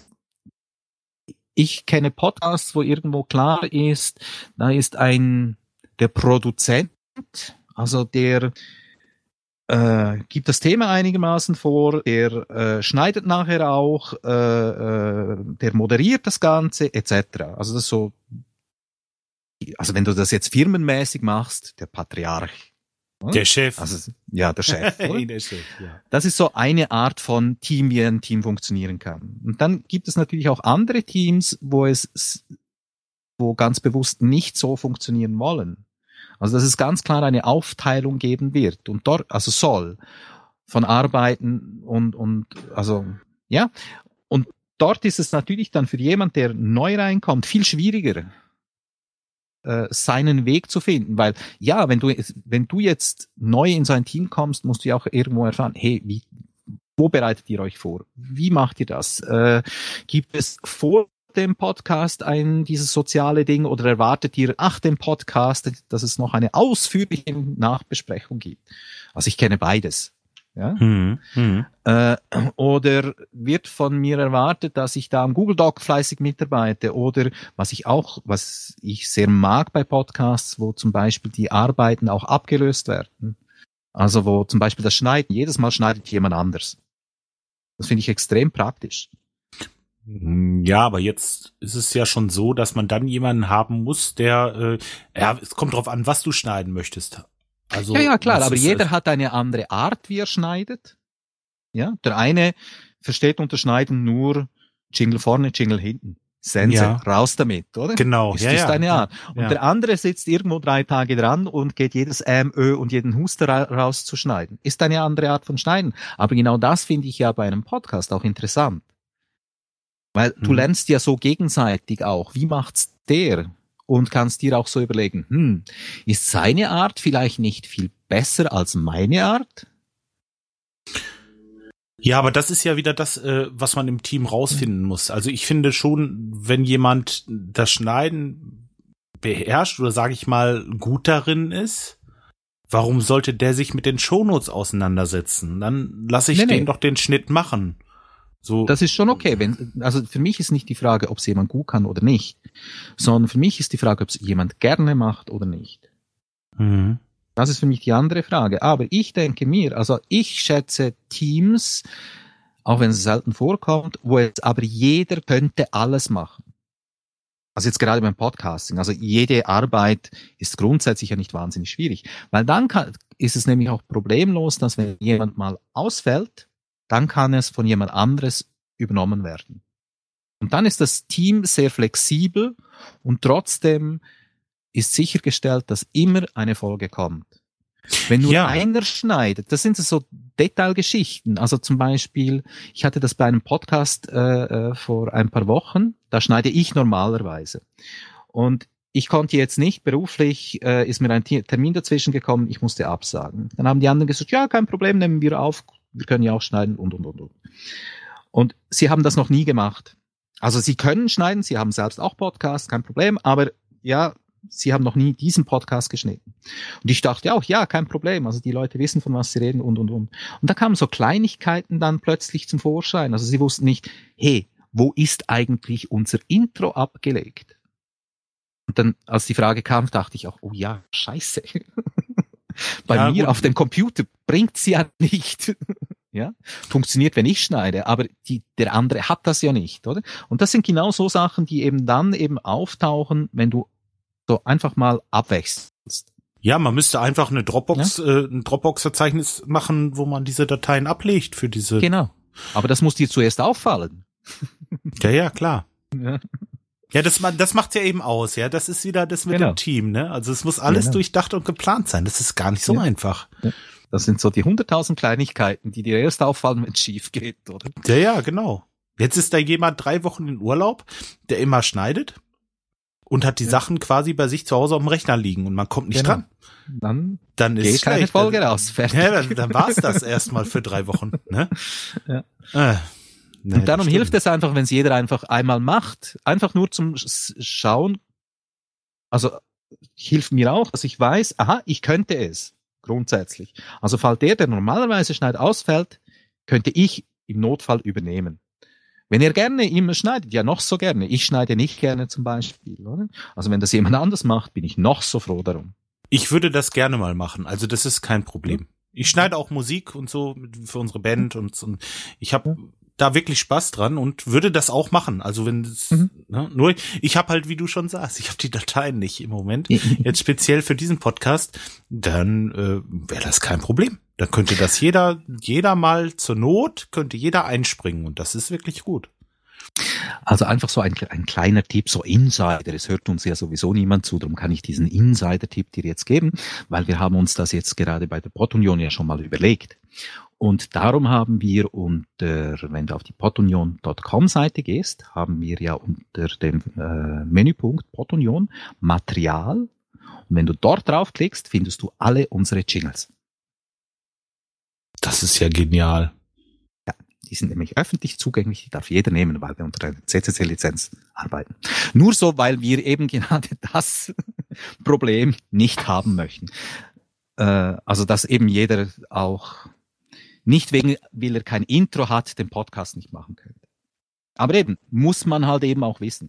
ich kenne Podcasts, wo irgendwo klar ist, da ist der Produzent, also der gibt das Thema einigermaßen vor, der schneidet nachher auch, der moderiert das Ganze, etc. Also das ist so. Also wenn du das jetzt firmenmäßig machst, der Patriarch. Der Chef. Also, ja, der Chef. Der Chef, ja. Das ist so eine Art von Team, wie ein Team funktionieren kann. Und dann gibt es natürlich auch andere Teams, wo ganz bewusst nicht so funktionieren wollen. Also dass es ganz klar eine Aufteilung geben wird und dort, also soll, von Arbeiten und also, ja. Und dort ist es natürlich dann für jemand, der neu reinkommt, viel schwieriger, seinen Weg zu finden, weil ja, wenn du jetzt neu in so ein Team kommst, musst du ja auch irgendwo erfahren, hey, wo bereitet ihr euch vor? Wie macht ihr das? Gibt es vor dem Podcast dieses soziale Ding oder erwartet ihr nach dem Podcast, dass es noch eine ausführliche Nachbesprechung gibt? Also ich kenne beides. Ja? Oder wird von mir erwartet, dass ich da am Google Doc fleißig mitarbeite oder was ich sehr mag bei Podcasts, wo zum Beispiel die Arbeiten auch abgelöst werden. Also wo zum Beispiel das Schneiden, jedes Mal schneidet jemand anders. Das finde ich extrem praktisch. Ja, aber jetzt ist es ja schon so, dass man dann jemanden haben muss, der, es kommt drauf an, was du schneiden möchtest. Also, ja, klar, aber jeder hat eine andere Art, wie er schneidet. Ja, der eine versteht unter Schneiden nur Jingle vorne, Jingle hinten. Sense, Ja. raus damit, oder? Genau, Ist ja, das ja. deine Art? Und Ja. der andere sitzt irgendwo 3 Tage dran und geht jedes Ö und jeden Huster rauszuschneiden. Ist eine andere Art von Schneiden. Aber genau das finde ich ja bei einem Podcast auch interessant. Weil du lernst ja so gegenseitig auch. Wie macht's der? Und kannst dir auch so überlegen, ist seine Art vielleicht nicht viel besser als meine Art? Ja, aber das ist ja wieder das, was man im Team rausfinden muss. Also ich finde schon, wenn jemand das Schneiden beherrscht oder sage ich mal gut darin ist, warum sollte der sich mit den Shownotes auseinandersetzen? Dann lasse ich den doch den Schnitt machen. So. Das ist schon okay. Also für mich ist nicht die Frage, ob es jemand gut kann oder nicht, sondern für mich ist die Frage, ob es jemand gerne macht oder nicht. Mhm. Das ist für mich die andere Frage. Aber ich denke mir, also ich schätze Teams, auch wenn es selten vorkommt, wo jetzt aber jeder könnte alles machen. Also jetzt gerade beim Podcasting. Also jede Arbeit ist grundsätzlich ja nicht wahnsinnig schwierig. Weil dann ist es nämlich auch problemlos, dass wenn jemand mal ausfällt, dann kann es von jemand anderes übernommen werden. Und dann ist das Team sehr flexibel und trotzdem ist sichergestellt, dass immer eine Folge kommt. Wenn nur einer schneidet, das sind so Detailgeschichten. Also zum Beispiel, ich hatte das bei einem Podcast vor ein paar Wochen, da schneide ich normalerweise. Und ich konnte jetzt nicht beruflich, ist mir ein Termin dazwischen gekommen, ich musste absagen. Dann haben die anderen gesagt, ja, kein Problem, nehmen wir auf, wir können ja auch schneiden und. Und sie haben das noch nie gemacht. Also sie können schneiden, sie haben selbst auch Podcasts, kein Problem, aber ja, sie haben noch nie diesen Podcast geschnitten. Und ich dachte auch, ja, kein Problem. Also die Leute wissen, von was sie reden und. Und da kamen so Kleinigkeiten dann plötzlich zum Vorschein. Also sie wussten nicht, hey, wo ist eigentlich unser Intro abgelegt? Und dann, als die Frage kam, dachte ich auch, oh ja, scheiße. Bei mir auf dem Computer bringt's ja nicht. Ja, funktioniert, wenn ich schneide, aber der andere hat das ja nicht, oder? Und das sind genau so Sachen, die eben dann eben auftauchen, wenn du so einfach mal abwechselst. Ja, man müsste einfach eine Dropbox, ein Dropbox-Verzeichnis machen, wo man diese Dateien ablegt für diese. Genau. Aber das muss dir zuerst auffallen. Ja, klar. Ja, das macht's ja eben aus, ja. Das ist wieder das mit dem Team, ne? Also es muss alles durchdacht und geplant sein. Das ist gar nicht so einfach. Ja. Das sind so die 100.000 Kleinigkeiten, die dir erst auffallen, wenn es schief geht, oder? Ja, genau. Jetzt ist da jemand 3 Wochen in Urlaub, der immer schneidet und hat die Sachen quasi bei sich zu Hause auf dem Rechner liegen und man kommt nicht dran. Dann ist geht keine Folge raus. Fertig. Ja, dann war's das erstmal für 3 Wochen, ne? Ja. Nee, und darum hilft es einfach, wenn es jeder einfach einmal macht, einfach nur zum Schauen. Also hilft mir auch, dass ich weiß, aha, ich könnte es. Grundsätzlich. Also falls der normalerweise schneidet, ausfällt, könnte ich im Notfall übernehmen. Wenn er gerne immer schneidet, ja noch so gerne. Ich schneide nicht gerne zum Beispiel, oder? Also wenn das jemand anders macht, bin ich noch so froh darum. Ich würde das gerne mal machen. Also das ist kein Problem. Ich schneide auch Musik und so für unsere Band und ich habe da wirklich Spaß dran und würde das auch machen. Also wenn es, nur ich habe halt, wie du schon sagst, ich habe die Dateien nicht im Moment. Jetzt speziell für diesen Podcast, dann wäre das kein Problem. Dann könnte das jeder mal zur Not, könnte jeder einspringen und das ist wirklich gut. Also einfach so ein kleiner Tipp, so Insider, es hört uns ja sowieso niemand zu, darum kann ich diesen Insider-Tipp dir jetzt geben, weil wir haben uns das jetzt gerade bei der Podunion ja schon mal überlegt. Und darum haben wir wenn du auf die podunion.com-Seite gehst, haben wir ja unter dem Menüpunkt Podunion Material. Und wenn du dort draufklickst, findest du alle unsere Jingles. Das ist ja genial. Ja, die sind nämlich öffentlich zugänglich, die darf jeder nehmen, weil wir unter einer CC-Lizenz arbeiten. Nur so, weil wir eben gerade das Problem nicht haben möchten. Also, dass eben jeder auch nicht weil er kein Intro hat, den Podcast nicht machen könnte. Aber eben, muss man halt eben auch wissen.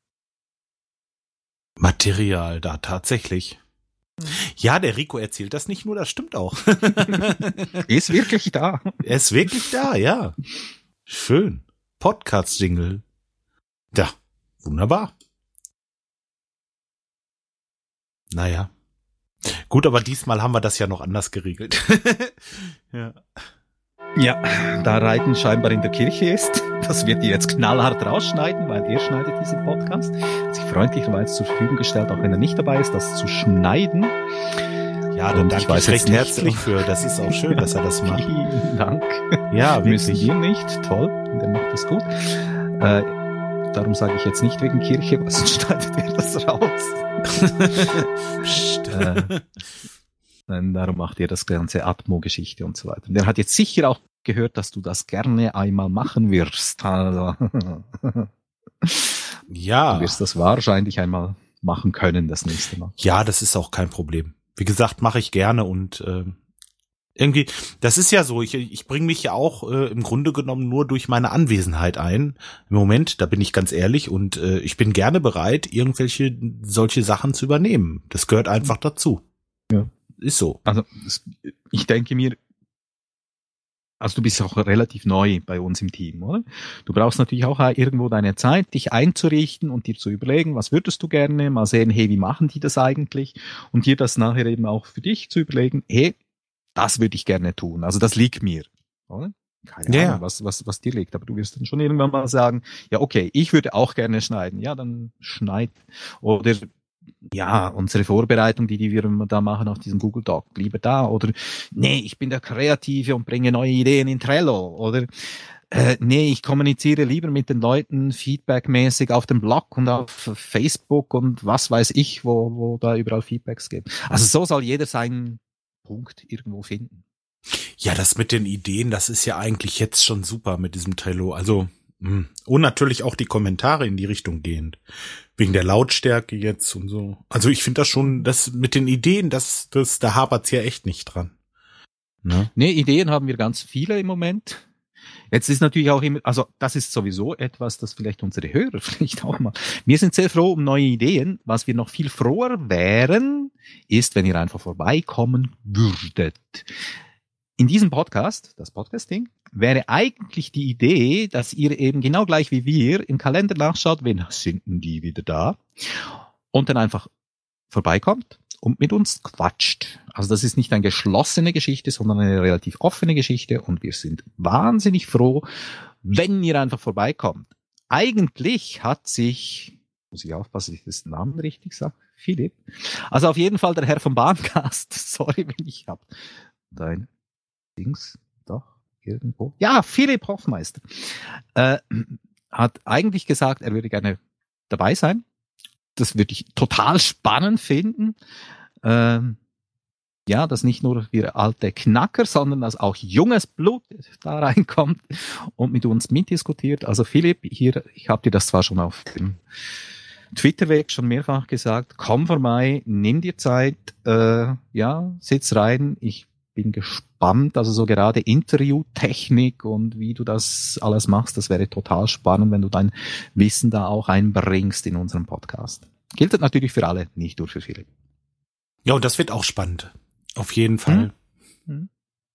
Material da, tatsächlich. Ja, der Rico erzählt das nicht nur, das stimmt auch. Ist wirklich da. Er ist wirklich da, ja. Schön. Podcast-Jingle. Ja, wunderbar. Naja. Gut, aber diesmal haben wir das ja noch anders geregelt. Ja. Ja, da Reiten scheinbar in der Kirche ist, das wird ihr jetzt knallhart rausschneiden, weil er schneidet diesen Podcast. Hat sich freundlicherweise zur Verfügung gestellt, auch wenn er nicht dabei ist, das zu schneiden. Ja, dann danke ich recht herzlich für. Das ist auch schön, dass er das macht. Vielen Dank. Ja, müssen wir nicht. Toll, der macht das gut. Darum sage ich jetzt nicht wegen Kirche, weil sonst schneidet er das raus. Psst. Darum macht er das ganze Atmo-Geschichte und so weiter. Und er hat jetzt sicher auch gehört, dass du das gerne einmal machen wirst. Also, Ja. du wirst das wahrscheinlich einmal machen können das nächste Mal. Ja, das ist auch kein Problem. Wie gesagt, mache ich gerne und irgendwie, das ist ja so, ich bringe mich ja auch im Grunde genommen nur durch meine Anwesenheit ein. Im Moment, da bin ich ganz ehrlich und ich bin gerne bereit, irgendwelche solche Sachen zu übernehmen. Das gehört einfach dazu. Ja. Ist so. Also ich denke mir, also du bist auch relativ neu bei uns im Team, oder? Du brauchst natürlich auch irgendwo deine Zeit, dich einzurichten und dir zu überlegen, was würdest du gerne, mal sehen, hey, wie machen die das eigentlich? Und dir das nachher eben auch für dich zu überlegen, hey, das würde ich gerne tun. Also das liegt mir, oder? Keine Ahnung, was dir liegt, aber du wirst dann schon irgendwann mal sagen, ja, okay, ich würde auch gerne schneiden. Ja, dann schneid. Oder ja, unsere Vorbereitung, die wir da machen auf diesem Google Doc, lieber da. Oder nee, ich bin der Kreative und bringe neue Ideen in Trello. Oder nee, ich kommuniziere lieber mit den Leuten feedbackmäßig auf dem Blog und auf Facebook und was weiß ich, wo da überall Feedbacks gibt. Also so soll jeder seinen Punkt irgendwo finden. Ja, das mit den Ideen, das ist ja eigentlich jetzt schon super mit diesem Trello. Also, und natürlich auch die Kommentare in die Richtung gehend. Wegen der Lautstärke jetzt und so. Also ich finde das schon, das mit den Ideen, da hapert's ja echt nicht dran. Ne? Nee, Ideen haben wir ganz viele im Moment. Jetzt ist natürlich auch immer, also das ist sowieso etwas, das vielleicht unsere Hörer vielleicht auch mal. Wir sind sehr froh um neue Ideen. Was wir noch viel froher wären, ist, wenn ihr einfach vorbeikommen würdet. In diesem Podcast, das Podcasting, wäre eigentlich die Idee, dass ihr eben genau gleich wie wir im Kalender nachschaut, wen sind denn die wieder da? Und dann einfach vorbeikommt und mit uns quatscht. Also das ist nicht eine geschlossene Geschichte, sondern eine relativ offene Geschichte und wir sind wahnsinnig froh, wenn ihr einfach vorbeikommt. Eigentlich hat sich, muss ich aufpassen, dass ich das Namen richtig sage, Philipp, also auf jeden Fall der Herr vom Bahncast, sorry, wenn ich hab dein Dings doch irgendwo. Ja, Philipp Hoffmeister hat eigentlich gesagt, er würde gerne dabei sein. Das würde ich total spannend finden. Ja, dass nicht nur wir alte Knacker, sondern dass auch junges Blut da reinkommt und mit uns mitdiskutiert. Also Philipp, hier, ich habe dir das zwar schon auf dem Twitter-Weg schon mehrfach gesagt, komm vorbei, nimm dir Zeit, ja, sitz rein, ich bin gespannt, also so gerade Interviewtechnik und wie du das alles machst, das wäre total spannend, wenn du dein Wissen da auch einbringst in unserem Podcast. Gilt das natürlich für alle, nicht nur für Philipp. Ja, und das wird auch spannend. Auf jeden Fall. Mhm.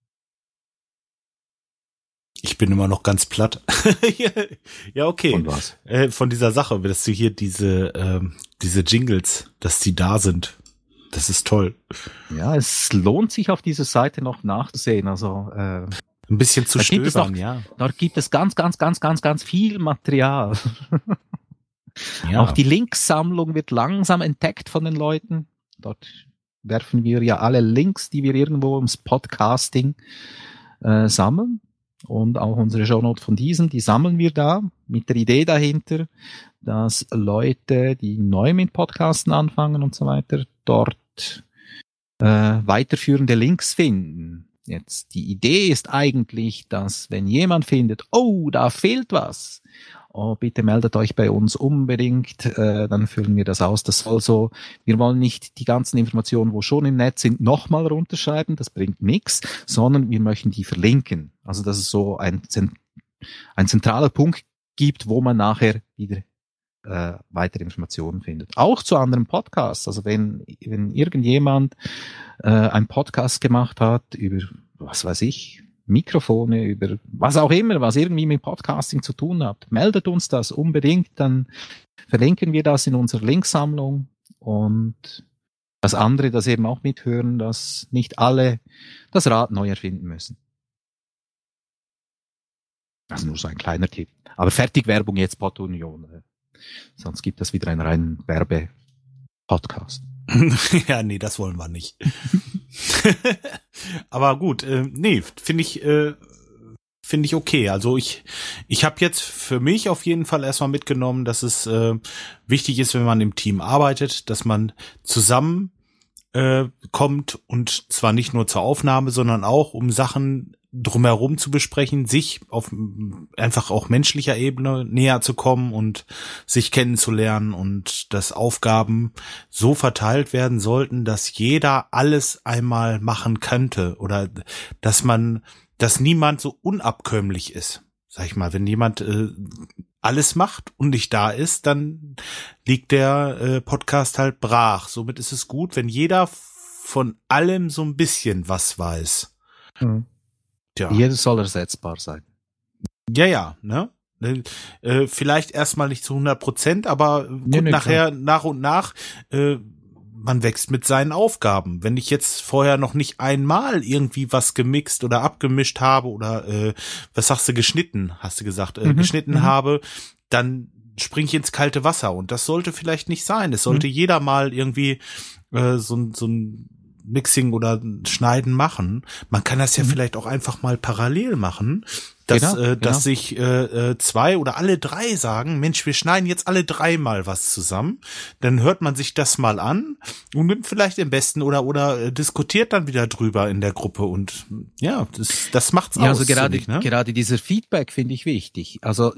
Ich bin immer noch ganz platt. Ja, okay. Von was? Von dieser Sache, dass du hier diese Jingles, dass die da sind. Das ist toll. Ja, es lohnt sich auf dieser Seite noch nachzusehen. Also ein bisschen zu stöbern, ja. Dort gibt es ganz viel Material. Ja. Auch die Linksammlung wird langsam entdeckt von den Leuten. Dort werfen wir ja alle Links, die wir irgendwo ins Podcasting sammeln. Und auch unsere Shownote von diesem, die sammeln wir da mit der Idee dahinter, dass Leute, die neu mit Podcasten anfangen und so weiter, dort weiterführende Links finden. Jetzt, die Idee ist eigentlich, dass wenn jemand findet, oh, da fehlt was, oh, bitte meldet euch bei uns unbedingt, dann füllen wir das aus. Das soll so, wir wollen nicht die ganzen Informationen, wo schon im Netz sind, nochmal runterschreiben, das bringt nichts, sondern wir möchten die verlinken. Also, dass es so ein zentraler Punkt gibt, wo man nachher wieder weitere Informationen findet. Auch zu anderen Podcasts. Also wenn irgendjemand einen Podcast gemacht hat über, was weiß ich, Mikrofone, über was auch immer, was irgendwie mit Podcasting zu tun hat, meldet uns das unbedingt, dann verlinken wir das in unserer Linksammlung und das andere, das eben auch mithören, dass nicht alle das Rad neu erfinden müssen. Also nur so ein kleiner Tipp. Aber Fertigwerbung jetzt Pod-Union. Sonst gibt es wieder einen reinen Werbe-Podcast. Ja, nee, das wollen wir nicht. Aber gut, nee, finde ich okay. Also ich habe jetzt für mich auf jeden Fall erstmal mitgenommen, dass es wichtig ist, wenn man im Team arbeitet, dass man zusammen kommt und zwar nicht nur zur Aufnahme, sondern auch um Sachen drumherum zu besprechen, sich auf einfach auch menschlicher Ebene näher zu kommen und sich kennenzulernen und dass Aufgaben so verteilt werden sollten, dass jeder alles einmal machen könnte oder dass niemand so unabkömmlich ist. Sag ich mal, wenn jemand alles macht und nicht da ist, dann liegt der Podcast halt brach. Somit ist es gut, wenn jeder von allem so ein bisschen was weiß. Mhm. Ja. Jeder soll ersetzbar sein. Ja, ne? Vielleicht erstmal nicht zu 100%, aber gut, nachher klar. Nach und nach, man wächst mit seinen Aufgaben. Wenn ich jetzt vorher noch nicht einmal irgendwie was gemixt oder abgemischt habe oder was sagst du, geschnitten, hast du gesagt, geschnitten habe, dann springe ich ins kalte Wasser und das sollte vielleicht nicht sein. Es sollte jeder mal irgendwie so ein Mixing oder Schneiden machen. Man kann das ja vielleicht auch einfach mal parallel machen, dass sich zwei oder alle drei sagen, Mensch, wir schneiden jetzt alle drei mal was zusammen. Dann hört man sich das mal an und nimmt vielleicht den besten oder diskutiert dann wieder drüber in der Gruppe und ja, das macht's aus. Also gerade dieser Feedback finde ich wichtig. Also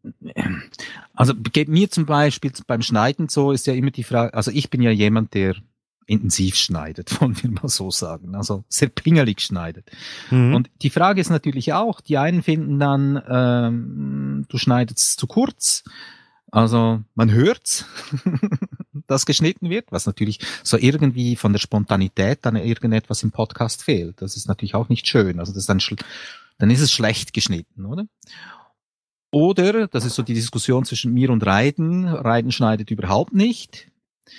geht mir zum Beispiel beim Schneiden so, ist ja immer die Frage, also ich bin ja jemand, der intensiv schneidet, wollen wir mal so sagen. Also sehr pingelig schneidet. Mhm. Und die Frage ist natürlich auch, die einen finden dann, du schneidest zu kurz. Also man hört's, dass geschnitten wird, was natürlich so irgendwie von der Spontanität dann irgendetwas im Podcast fehlt. Das ist natürlich auch nicht schön. Also das ist dann ist es schlecht geschnitten, oder? Oder, das ist so die Diskussion zwischen mir und Reiden. Reiden schneidet überhaupt nicht.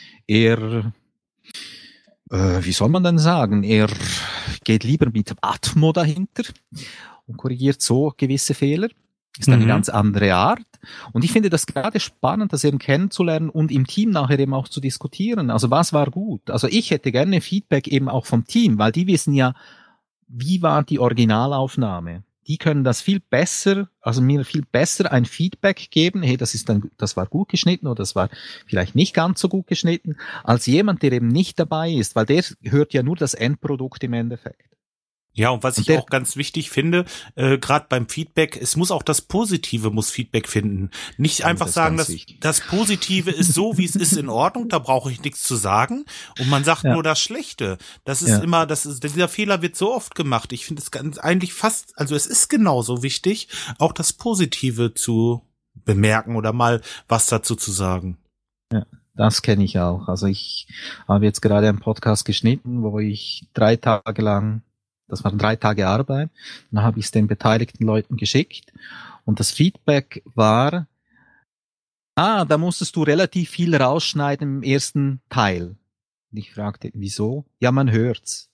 Wie soll man denn sagen? Er geht lieber mit Atmo dahinter und korrigiert so gewisse Fehler. Ist eine ganz andere Art. Und ich finde das gerade spannend, das eben kennenzulernen und im Team nachher eben auch zu diskutieren. Also was war gut? Also ich hätte gerne Feedback eben auch vom Team, weil die wissen ja, wie war die Originalaufnahme. Die können das viel besser, also mir viel besser ein Feedback geben, hey, das war gut geschnitten oder das war vielleicht nicht ganz so gut geschnitten, als jemand, der eben nicht dabei ist, weil der hört ja nur das Endprodukt im Endeffekt. Ja, und was ich auch ganz wichtig finde, gerade beim Feedback, es muss auch das Positive muss Feedback finden. Nicht einfach sagen, dass das Positive ist so, wie es ist, in Ordnung, da brauche ich nichts zu sagen. Und man sagt nur das Schlechte. Das ist immer, dieser Fehler wird so oft gemacht. Ich finde es eigentlich fast, also es ist genauso wichtig, auch das Positive zu bemerken oder mal was dazu zu sagen. Ja. Das kenne ich auch. Also ich habe jetzt gerade einen Podcast geschnitten, wo ich 3 Tage lang, das waren 3 Tage Arbeit, dann habe ich es den beteiligten Leuten geschickt und das Feedback war, da musstest du relativ viel rausschneiden im ersten Teil. Und ich fragte, wieso? Ja, man hört's.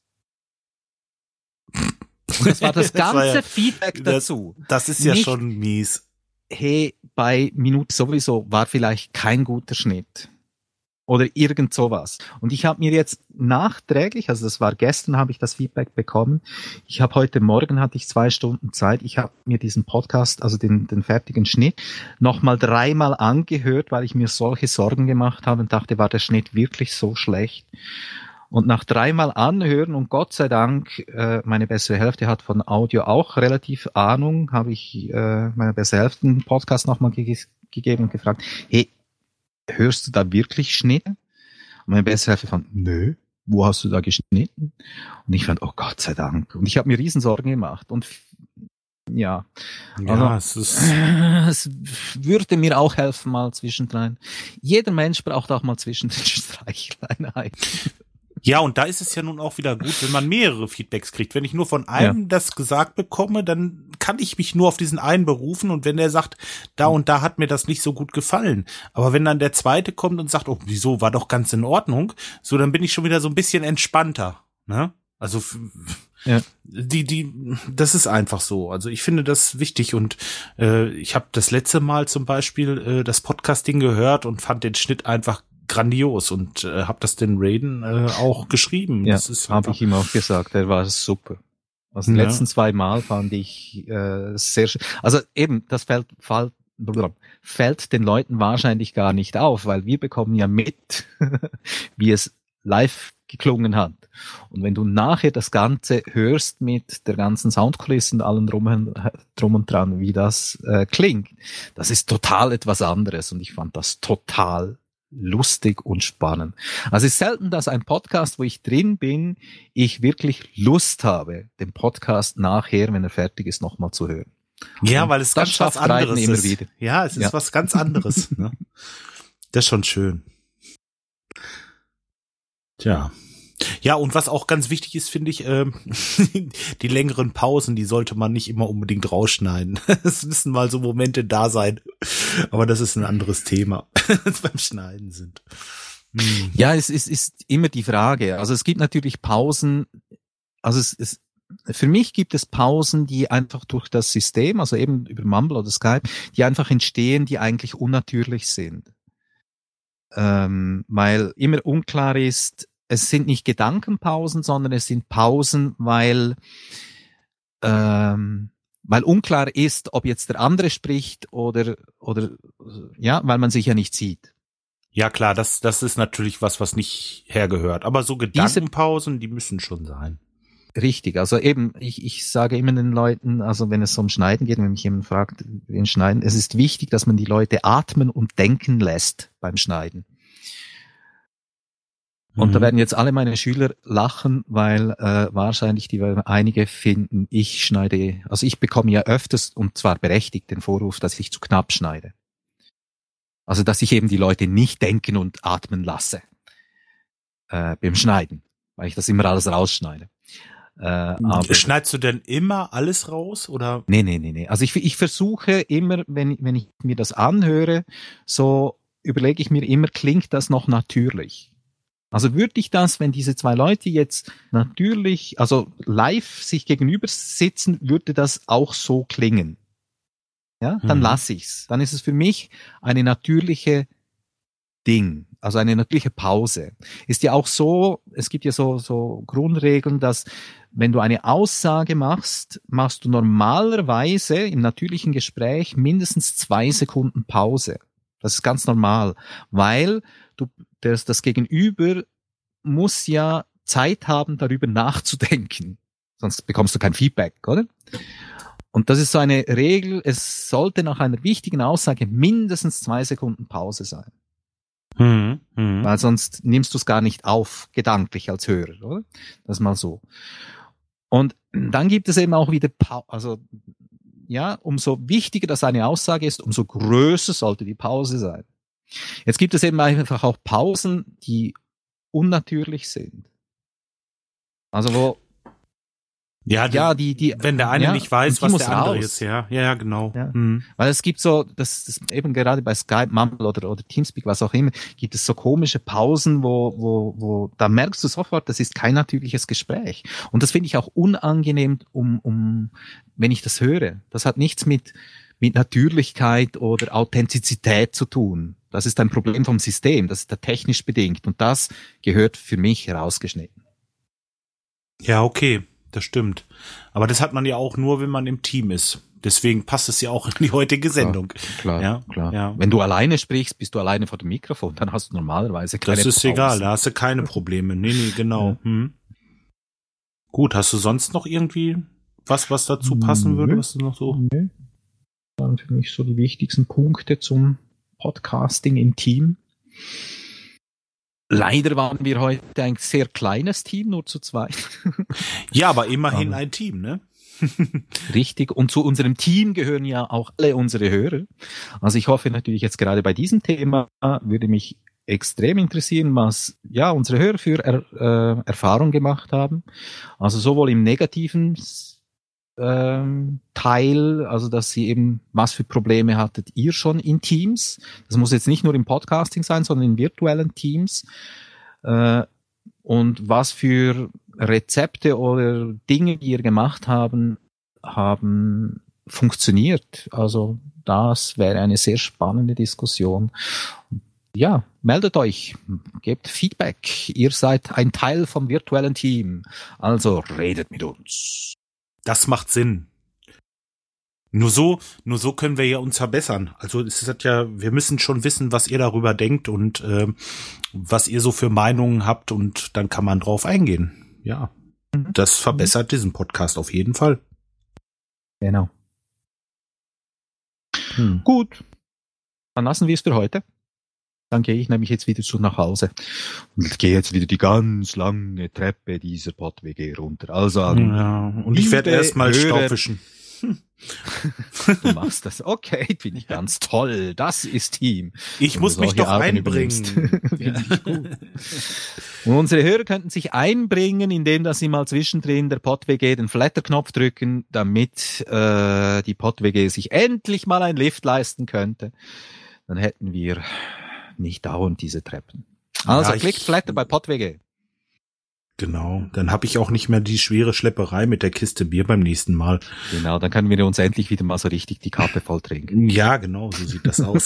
Und das war das ganze Feedback dazu. Das ist ja nicht, schon mies. Hey, bei Minute sowieso war vielleicht kein guter Schnitt. Oder irgend sowas. Und ich habe mir jetzt nachträglich, also das war gestern, habe ich das Feedback bekommen. Ich habe heute Morgen, hatte ich 2 Stunden Zeit. Ich habe mir diesen Podcast, also den fertigen Schnitt, nochmal 3-mal angehört, weil ich mir solche Sorgen gemacht habe und dachte, war der Schnitt wirklich so schlecht? Und nach 3-mal anhören und Gott sei Dank, meine bessere Hälfte hat von Audio auch relativ Ahnung, habe ich meiner bessere Hälfte einen Podcast nochmal gegeben und gefragt, hey, hörst du da wirklich Schnitt? Und meine beste Hälfte fand, nö, wo hast du da geschnitten? Und ich fand, oh Gott sei Dank. Und ich habe mir Riesensorgen gemacht. Und ja, also, es würde mir auch helfen, mal zwischendrin. Jeder Mensch braucht auch mal zwischen den Streichleinheiten. Ja, und da ist es ja nun auch wieder gut, wenn man mehrere Feedbacks kriegt. Wenn ich nur von einem das gesagt bekomme, dann kann ich mich nur auf diesen einen berufen und wenn der sagt, da und da hat mir das nicht so gut gefallen. Aber wenn dann der zweite kommt und sagt, oh, wieso, war doch ganz in Ordnung, so, dann bin ich schon wieder so ein bisschen entspannter, ne? Also Ja. das ist einfach so. Also ich finde das wichtig und ich habe das letzte Mal zum Beispiel das Podcasting gehört und fand den Schnitt einfach grandios und habe das den Raiden auch geschrieben. Ja, Das ist habe einfach, ich ihm auch gesagt, er war super. Also die Ja. letzten 2 Mal fand ich sehr schön. Also eben, das fällt den Leuten wahrscheinlich gar nicht auf, weil wir bekommen ja mit, wie es live geklungen hat. Und wenn du nachher das Ganze hörst mit der ganzen Soundkulisse und allem drum und dran, wie das klingt, das ist total etwas anderes und ich fand das total lustig und spannend. Also es ist selten, dass ein Podcast, wo ich drin bin, ich wirklich Lust habe, den Podcast nachher, wenn er fertig ist, nochmal zu hören. ja, Und weil es das ganz was schafft Reiten anderes immer ist. wieder. Ja, es ist Ja. was ganz anderes. Ne? Das ist schon schön. Tja. Ja, und was auch ganz wichtig ist, finde ich, die längeren Pausen, die sollte man nicht immer unbedingt rausschneiden. Es müssen mal so Momente da sein. Aber das ist ein anderes Thema, als beim Schneiden sind. Ja, es ist immer die Frage. Also es gibt natürlich Pausen, also für mich gibt es Pausen, die einfach durch das System, also eben über Mumble oder Skype, die einfach entstehen, die eigentlich unnatürlich sind. Weil immer unklar ist, es sind nicht Gedankenpausen, sondern es sind Pausen, weil unklar ist, ob jetzt der andere spricht oder ja, weil man sich ja nicht sieht. Ja, klar, das ist natürlich was nicht hergehört. Aber so Gedankenpausen, die müssen schon sein. Richtig, also eben, ich sage immer den Leuten, also wenn es um Schneiden geht, wenn mich jemand fragt, wen schneiden, es ist wichtig, dass man die Leute atmen und denken lässt beim Schneiden. Und da werden jetzt alle meine Schüler lachen, weil wahrscheinlich einige finden, ich bekomme ja öfters, und zwar berechtigt, den Vorwurf, dass ich zu knapp schneide. Also dass ich eben die Leute nicht denken und atmen lasse beim Schneiden, weil ich das immer alles rausschneide. Aber schneidest du denn immer alles raus oder? Nee. Also ich versuche immer, wenn ich mir das anhöre, so überlege ich mir immer, klingt das noch natürlich? Also würde ich das, wenn diese 2 Leute jetzt natürlich, also live sich gegenüber sitzen, würde das auch so klingen? Ja, dann lasse ich's. Dann ist es für mich eine natürliche Ding, also eine natürliche Pause. Ist ja auch so, es gibt ja so Grundregeln, dass wenn du eine Aussage machst du normalerweise im natürlichen Gespräch mindestens 2 Sekunden Pause. Das ist ganz normal, weil das Gegenüber muss ja Zeit haben, darüber nachzudenken. Sonst bekommst du kein Feedback, oder? Und das ist so eine Regel, es sollte nach einer wichtigen Aussage mindestens 2 Sekunden Pause sein. Weil sonst nimmst du es gar nicht auf, gedanklich als Hörer, oder? Das ist mal so. Und dann gibt es eben auch wieder umso wichtiger das eine Aussage ist, umso größer sollte die Pause sein. Jetzt gibt es eben einfach auch Pausen, die unnatürlich sind. Also wo wenn der eine nicht weiß, was der andere ist, ja, genau. Ja. Weil es gibt so, das eben gerade bei Skype, Mumble oder Teamspeak, was auch immer, gibt es so komische Pausen, wo da merkst du sofort, das ist kein natürliches Gespräch. Und das finde ich auch unangenehm, wenn ich das höre. Das hat nichts mit Natürlichkeit oder Authentizität zu tun. Das ist ein Problem vom System, das ist da technisch bedingt und das gehört für mich herausgeschnitten. Ja, okay, das stimmt. Aber das hat man ja auch nur, wenn man im Team ist. Deswegen passt es ja auch in die heutige Sendung. Klar. Ja. Wenn du alleine sprichst, bist du alleine vor dem Mikrofon, dann hast du normalerweise keine Das ist Pause. egal, da hast du keine Probleme. Nee, genau. Ja. Gut, hast du sonst noch irgendwie was dazu passen würde? Was du noch so? Nee. Das waren für mich so die wichtigsten Punkte zum Podcasting im Team. Leider waren wir heute ein sehr kleines Team, nur zu 2. Ja, aber immerhin ein Team, ne? Richtig. Und zu unserem Team gehören ja auch alle unsere Hörer. Also ich hoffe natürlich jetzt gerade bei diesem Thema würde mich extrem interessieren, was ja unsere Hörer für Erfahrung gemacht haben. Also sowohl im negativen Teil, also dass sie eben, was für Probleme hattet ihr schon in Teams? Das muss jetzt nicht nur im Podcasting sein, sondern in virtuellen Teams. Und was für Rezepte oder Dinge, die ihr gemacht haben funktioniert. Also das wäre eine sehr spannende Diskussion. Ja, meldet euch, gebt Feedback. Ihr seid ein Teil vom virtuellen Team. Also redet mit uns. Das macht Sinn. Nur so können wir ja uns verbessern. Also es ist ja, wir müssen schon wissen, was ihr darüber denkt und was ihr so für Meinungen habt, und dann kann man drauf eingehen. Ja, das verbessert diesen Podcast auf jeden Fall. Genau. Gut, dann lassen wir es für heute. Dann gehe ich nämlich jetzt wieder nach Hause und gehe jetzt wieder die ganz lange Treppe dieser Pott-WG runter. Also ja, und ich werde erstmal Staubwischen. Du machst das. Okay, finde ich ganz toll. Das ist Team. Ich muss mich doch einbringen. Ja. Und unsere Hörer könnten sich einbringen, indem dass sie mal zwischendrin der Pott-WG den Flatter-Knopf drücken, damit die Pott-WG sich endlich mal einen Lift leisten könnte. Dann hätten wir nicht dauernd diese Treppen. Also klickt Flatter bei Pott-WG. Genau, dann habe ich auch nicht mehr die schwere Schlepperei mit der Kiste Bier beim nächsten Mal. Genau, dann können wir uns endlich wieder mal so richtig die Kappe voll trinken. Ja, genau, so sieht das aus.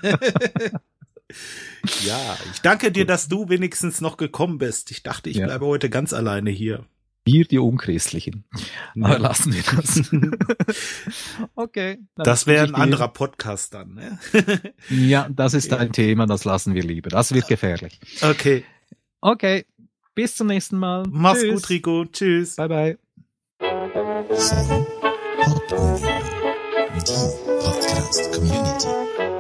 Ja, ich danke dir, dass du wenigstens noch gekommen bist. Ich dachte, ich bleibe heute ganz alleine hier. Wir, die Unchristlichen. Aber lassen wir das. Okay. Das wäre ein anderer Podcast dann, ne? Ja, das ist ein Thema, das lassen wir lieber. Das wird gefährlich. Okay. Bis zum nächsten Mal. Mach's gut, Rico. Tschüss. Bye, bye. Von Pod-Uni, die Podcast Community.